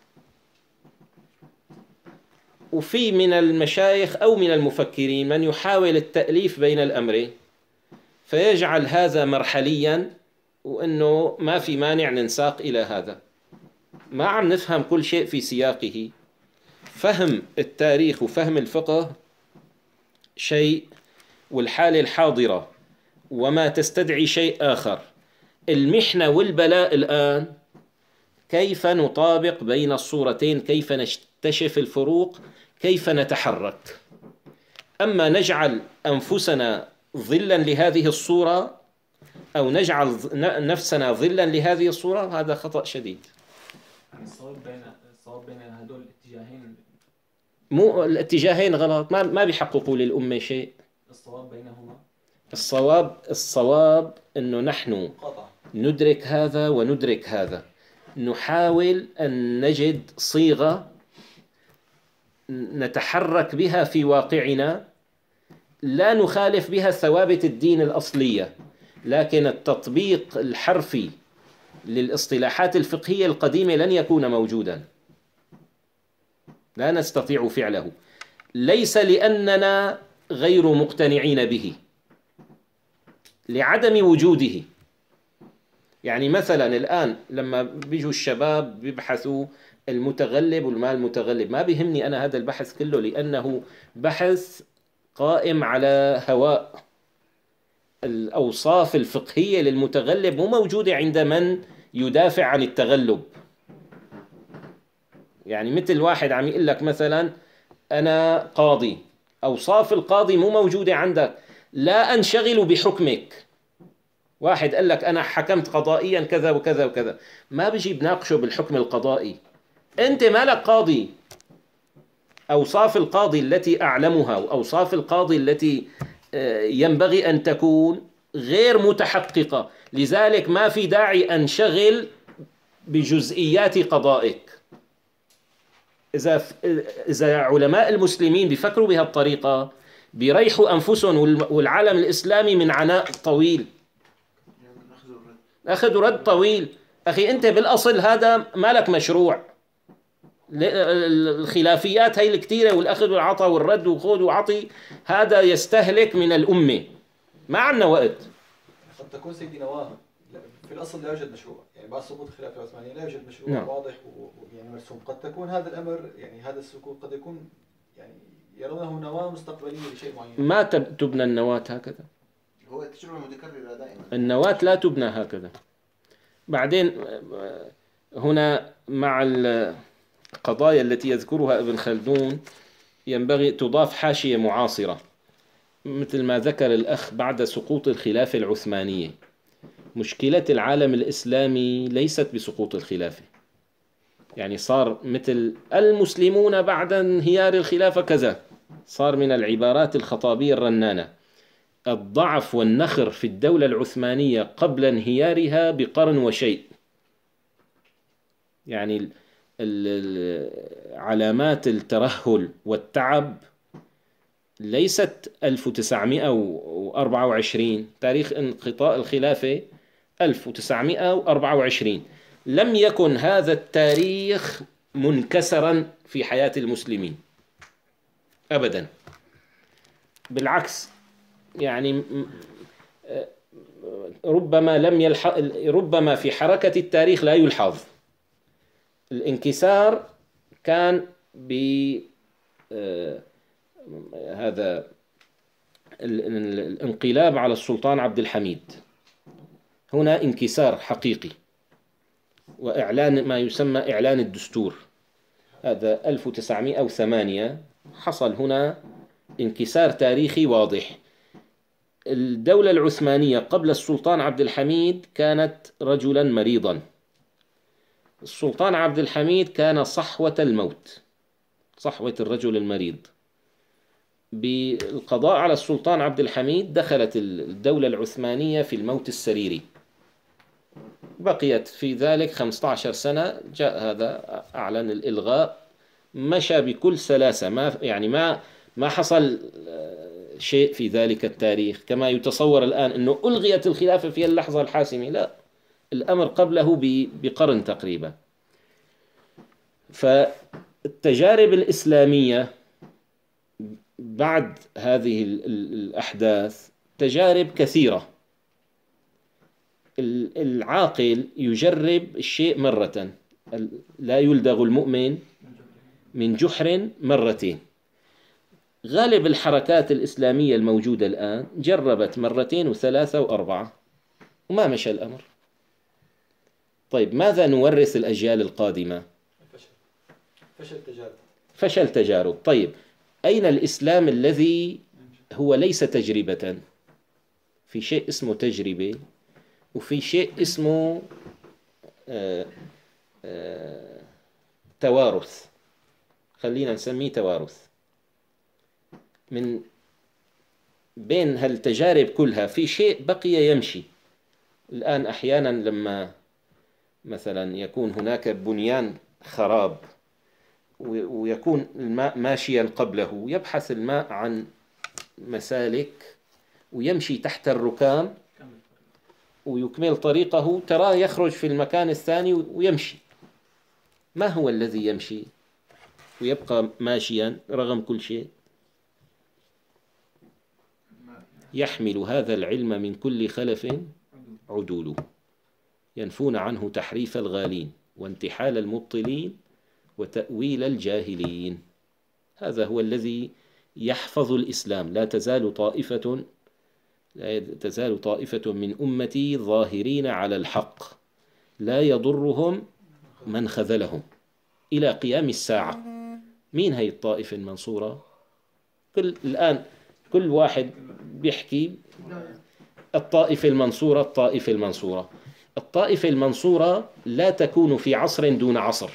وفي من المشايخ أو من المفكرين من يحاول التأليف بين الأمرين، فيجعل هذا مرحليا، وأنه ما في مانع ننساق إلى هذا. ما عم نفهم كل شيء في سياقه. فهم التاريخ وفهم الفقه شيء، والحالة الحاضرة وما تستدعي شيء آخر. المحنة والبلاء الآن كيف نطابق بين الصورتين، كيف نكتشف الفروق، كيف نتحرك. أما نجعل أنفسنا ظلا لهذه الصورة أو نجعل نفسنا ظلا لهذه الصورة، هذا خطأ شديد. الصواب بين هدول الاتجاهين، مو الاتجاهين غلط، ما بيحققوا للأمة شيء. الصواب بينهما الصواب إنه نحن ندرك هذا وندرك هذا، نحاول أن نجد صيغة نتحرك بها في واقعنا، لا نخالف بها ثوابت الدين الأصلية، لكن التطبيق الحرفي للاصطلاحات الفقهية القديمة لن يكون موجودا، لا نستطيع فعله. ليس لأننا غير مقتنعين به، لعدم وجوده. يعني مثلا الآن لما بيجوا الشباب بيبحثوا المتغلب والمال المتغلب، ما بيهمني أنا هذا البحث كله، لأنه بحث قائم على هواء. الأوصاف الفقهية للمتغلب مو موجودة عند من يدافع عن التغلب. يعني مثل واحد عم يقول لك مثلا أنا قاضي، أوصاف القاضي مو موجودة عندك، لا أنشغل بحكمك. واحد قال لك أنا حكمت قضائيا كذا وكذا وكذا، ما بيجي بناقشه بالحكم القضائي. أنت مالك قاضي. أوصاف القاضي التي أعلمها وأوصاف القاضي التي ينبغي أن تكون غير متحققة، لذلك ما في داعي أنشغل بجزئيات قضائك. إذا علماء المسلمين بيفكروا بهالطريقة بيريحوا أنفسهم والعالم الإسلامي من عناء طويل، أخذ ورد طويل. أخي أنت بالأصل هذا مالك مشروع. الخلافيات هاي الكتيرة والأخذ والعطاء والرد وخذ وعطي هذا يستهلك من الأمة، ما عندنا وقت. قد تكون سيدي نواه في الأصل لا يوجد مشروع، يعني بعد سقوط الخلافة العثمانية لا يوجد مشروع نعم. واضح ويعني مرسوم. قد تكون هذا الأمر يعني هذا السقوط قد يكون يعني يرونه نواة مستقبلية لشيء معين. ما تبنى النواة هكذا، هو التجربة متكررة دائما. النواة لا تبنى هكذا. بعدين هنا مع القضايا التي يذكرها ابن خلدون ينبغي تضاف حاشية معاصرة، مثل ما ذكر الأخ بعد سقوط الخلافة العثمانية. مشكلة العالم الإسلامي ليست بسقوط الخلافة، يعني صار مثل المسلمون بعد انهيار الخلافة كذا، صار من العبارات الخطابية الرنانة. الضعف والنخر في الدولة العثمانية قبل انهيارها بقرن وشيء، يعني علامات الترهل والتعب ليست 1924 تاريخ انقضاء الخلافة 1924. لم يكن هذا التاريخ منكسرا في حياة المسلمين أبدا، بالعكس، يعني ربما في حركة التاريخ لا يلحظ. الانكسار كان هذا الانقلاب على السلطان عبد الحميد، هنا انكسار حقيقي وإعلان ما يسمى إعلان الدستور، هذا 1908 حصل هنا انكسار تاريخي واضح. الدولة العثمانية قبل السلطان عبد الحميد كانت رجلا مريضا، السلطان عبد الحميد كان صحوة الموت، صحوة الرجل المريض. بالقضاء على السلطان عبد الحميد دخلت الدولة العثمانية في الموت السريري، بقيت في ذلك 15 سنة. جاء هذا أعلن الإلغاء، مشى بكل سلاسة، ما حصل شيء في ذلك التاريخ كما يتصور الآن أنه ألغيت الخلافة في اللحظة الحاسمة، لا، الأمر قبله بقرن تقريبا. فالتجارب الإسلامية بعد هذه الأحداث تجارب كثيرة. العاقل يجرب الشيء مرة، لا يلدغ المؤمن من جحر مرتين. غالب الحركات الإسلامية الموجودة الآن جربت مرتين وثلاثة وأربعة وما مشى الأمر. طيب ماذا نورث الأجيال القادمة؟ فشل تجارب. طيب أين الإسلام الذي هو ليس تجربة؟ في شيء اسمه تجربة وفي شيء اسمه توارث، خلينا نسميه توارث. من بين هالتجارب كلها في شيء بقي يمشي. الآن أحيانا لما مثلا يكون هناك بنيان خراب ويكون الماء ماشيا قبله، يبحث الماء عن مسالك ويمشي تحت الركام ويكمل طريقه، تراه يخرج في المكان الثاني ويمشي. ما هو الذي يمشي ويبقى ماشيا رغم كل شيء؟ يحمل هذا العلم من كل خلف عدول، ينفون عنه تحريف الغالين وانتحال المبطلين وتأويل الجاهلين. هذا هو الذي يحفظ الإسلام. لا تزال طائفة من أمتي ظاهرين على الحق لا يضرهم من خذلهم إلى قيام الساعة. مين هي الطائفة المنصورة؟ الآن كل واحد بيحكي الطائفة المنصورة، الطائفة المنصورة. الطائفة المنصورة لا تكون في عصر دون عصر.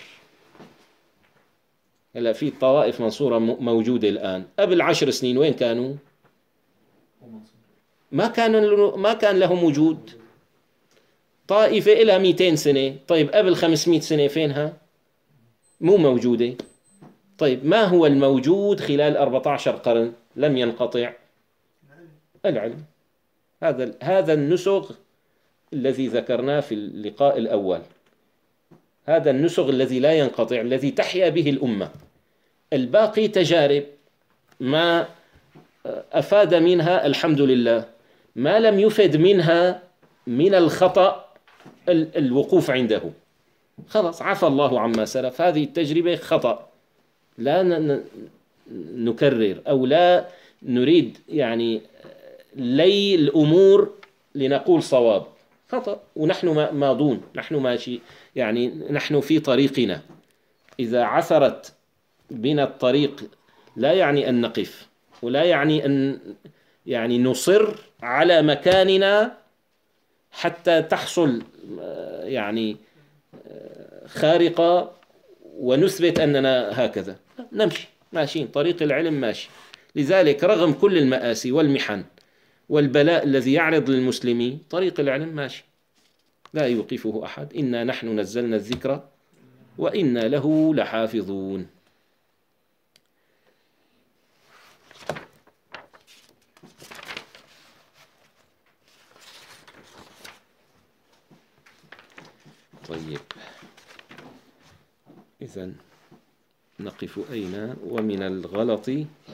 هلا في طوائف منصورة موجودة الآن، قبل 10 سنين وين كانوا؟ ما كان لهم وجود. طائفة إلها 200 سنة، طيب قبل 500 سنة فينها؟ مو موجودة. طيب ما هو الموجود خلال 14 قرن لم ينقطع؟ العلم. هذا النسغ الذي ذكرناه في اللقاء الأول، هذا النسغ الذي لا ينقطع، الذي تحيا به الأمة. الباقي تجارب، ما أفاد منها الحمد لله، ما لم يفد منها من الخطأ الوقوف عنده، خلاص عفى الله عما سلف. هذه التجربة خطأ، لا نكرر أو لا نريد يعني لي الأمور لنقول صواب، خطأ، ونحن ماضون، نحن ماشي، يعني نحن في طريقنا. إذا عثرت بنا الطريق لا يعني أن نقف، ولا يعني أن يعني نصر على مكاننا حتى تحصل يعني خارقة ونثبت أننا هكذا. نمشي ماشيين طريق العلم ماشي. لذلك رغم كل المآسي والمحن والبلاء الذي يعرض للمسلمين، طريق العلم ماشي لا يوقفه أحد. إنا نحن نزلنا الذكر وإنا له لحافظون. طيب إذن نقف أين؟ ومن الغلط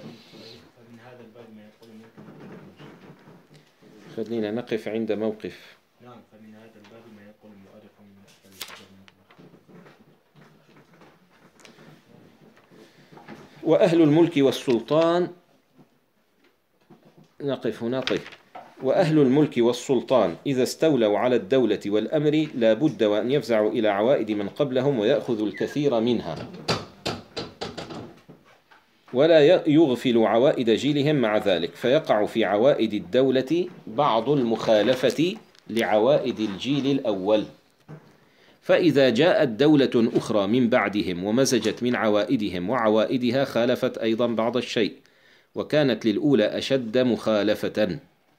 خلينا نقف عند موقف. نعم، فمن هذا الباب ما يقول المؤرخ من وأهل الملك والسلطان. نقف هنا. طيب، وأهل الملك والسلطان إذا استولوا على الدولة والأمر لا بد وأن يفزعوا إلى عوائد من قبلهم ويأخذوا الكثير منها، ولا يغفل عوائد جيلهم مع ذلك، فيقع في عوائد الدولة بعض المخالفة لعوائد الجيل الأول. فإذا جاءت دولة أخرى من بعدهم ومزجت من عوائدهم وعوائدها، خالفت أيضا بعض الشيء، وكانت للأولى أشد مخالفة.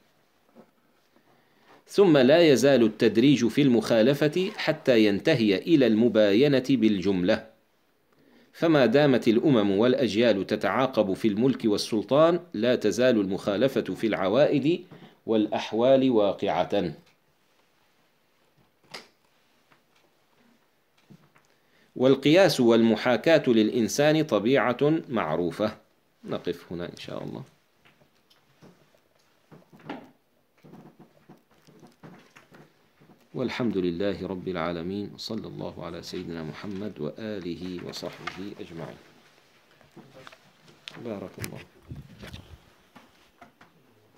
ثم لا يزال التدريج في المخالفة حتى ينتهي إلى المباينة بالجملة. فما دامت الأمم والأجيال تتعاقب في الملك والسلطان، لا تزال المخالفة في العوائد والأحوال واقعة. والقياس والمحاكاة للإنسان طبيعة معروفة. نقف هنا إن شاء الله. والحمد لله رب العالمين، صلى الله على سيدنا محمد وآله وصحبه أجمعين. بارك الله.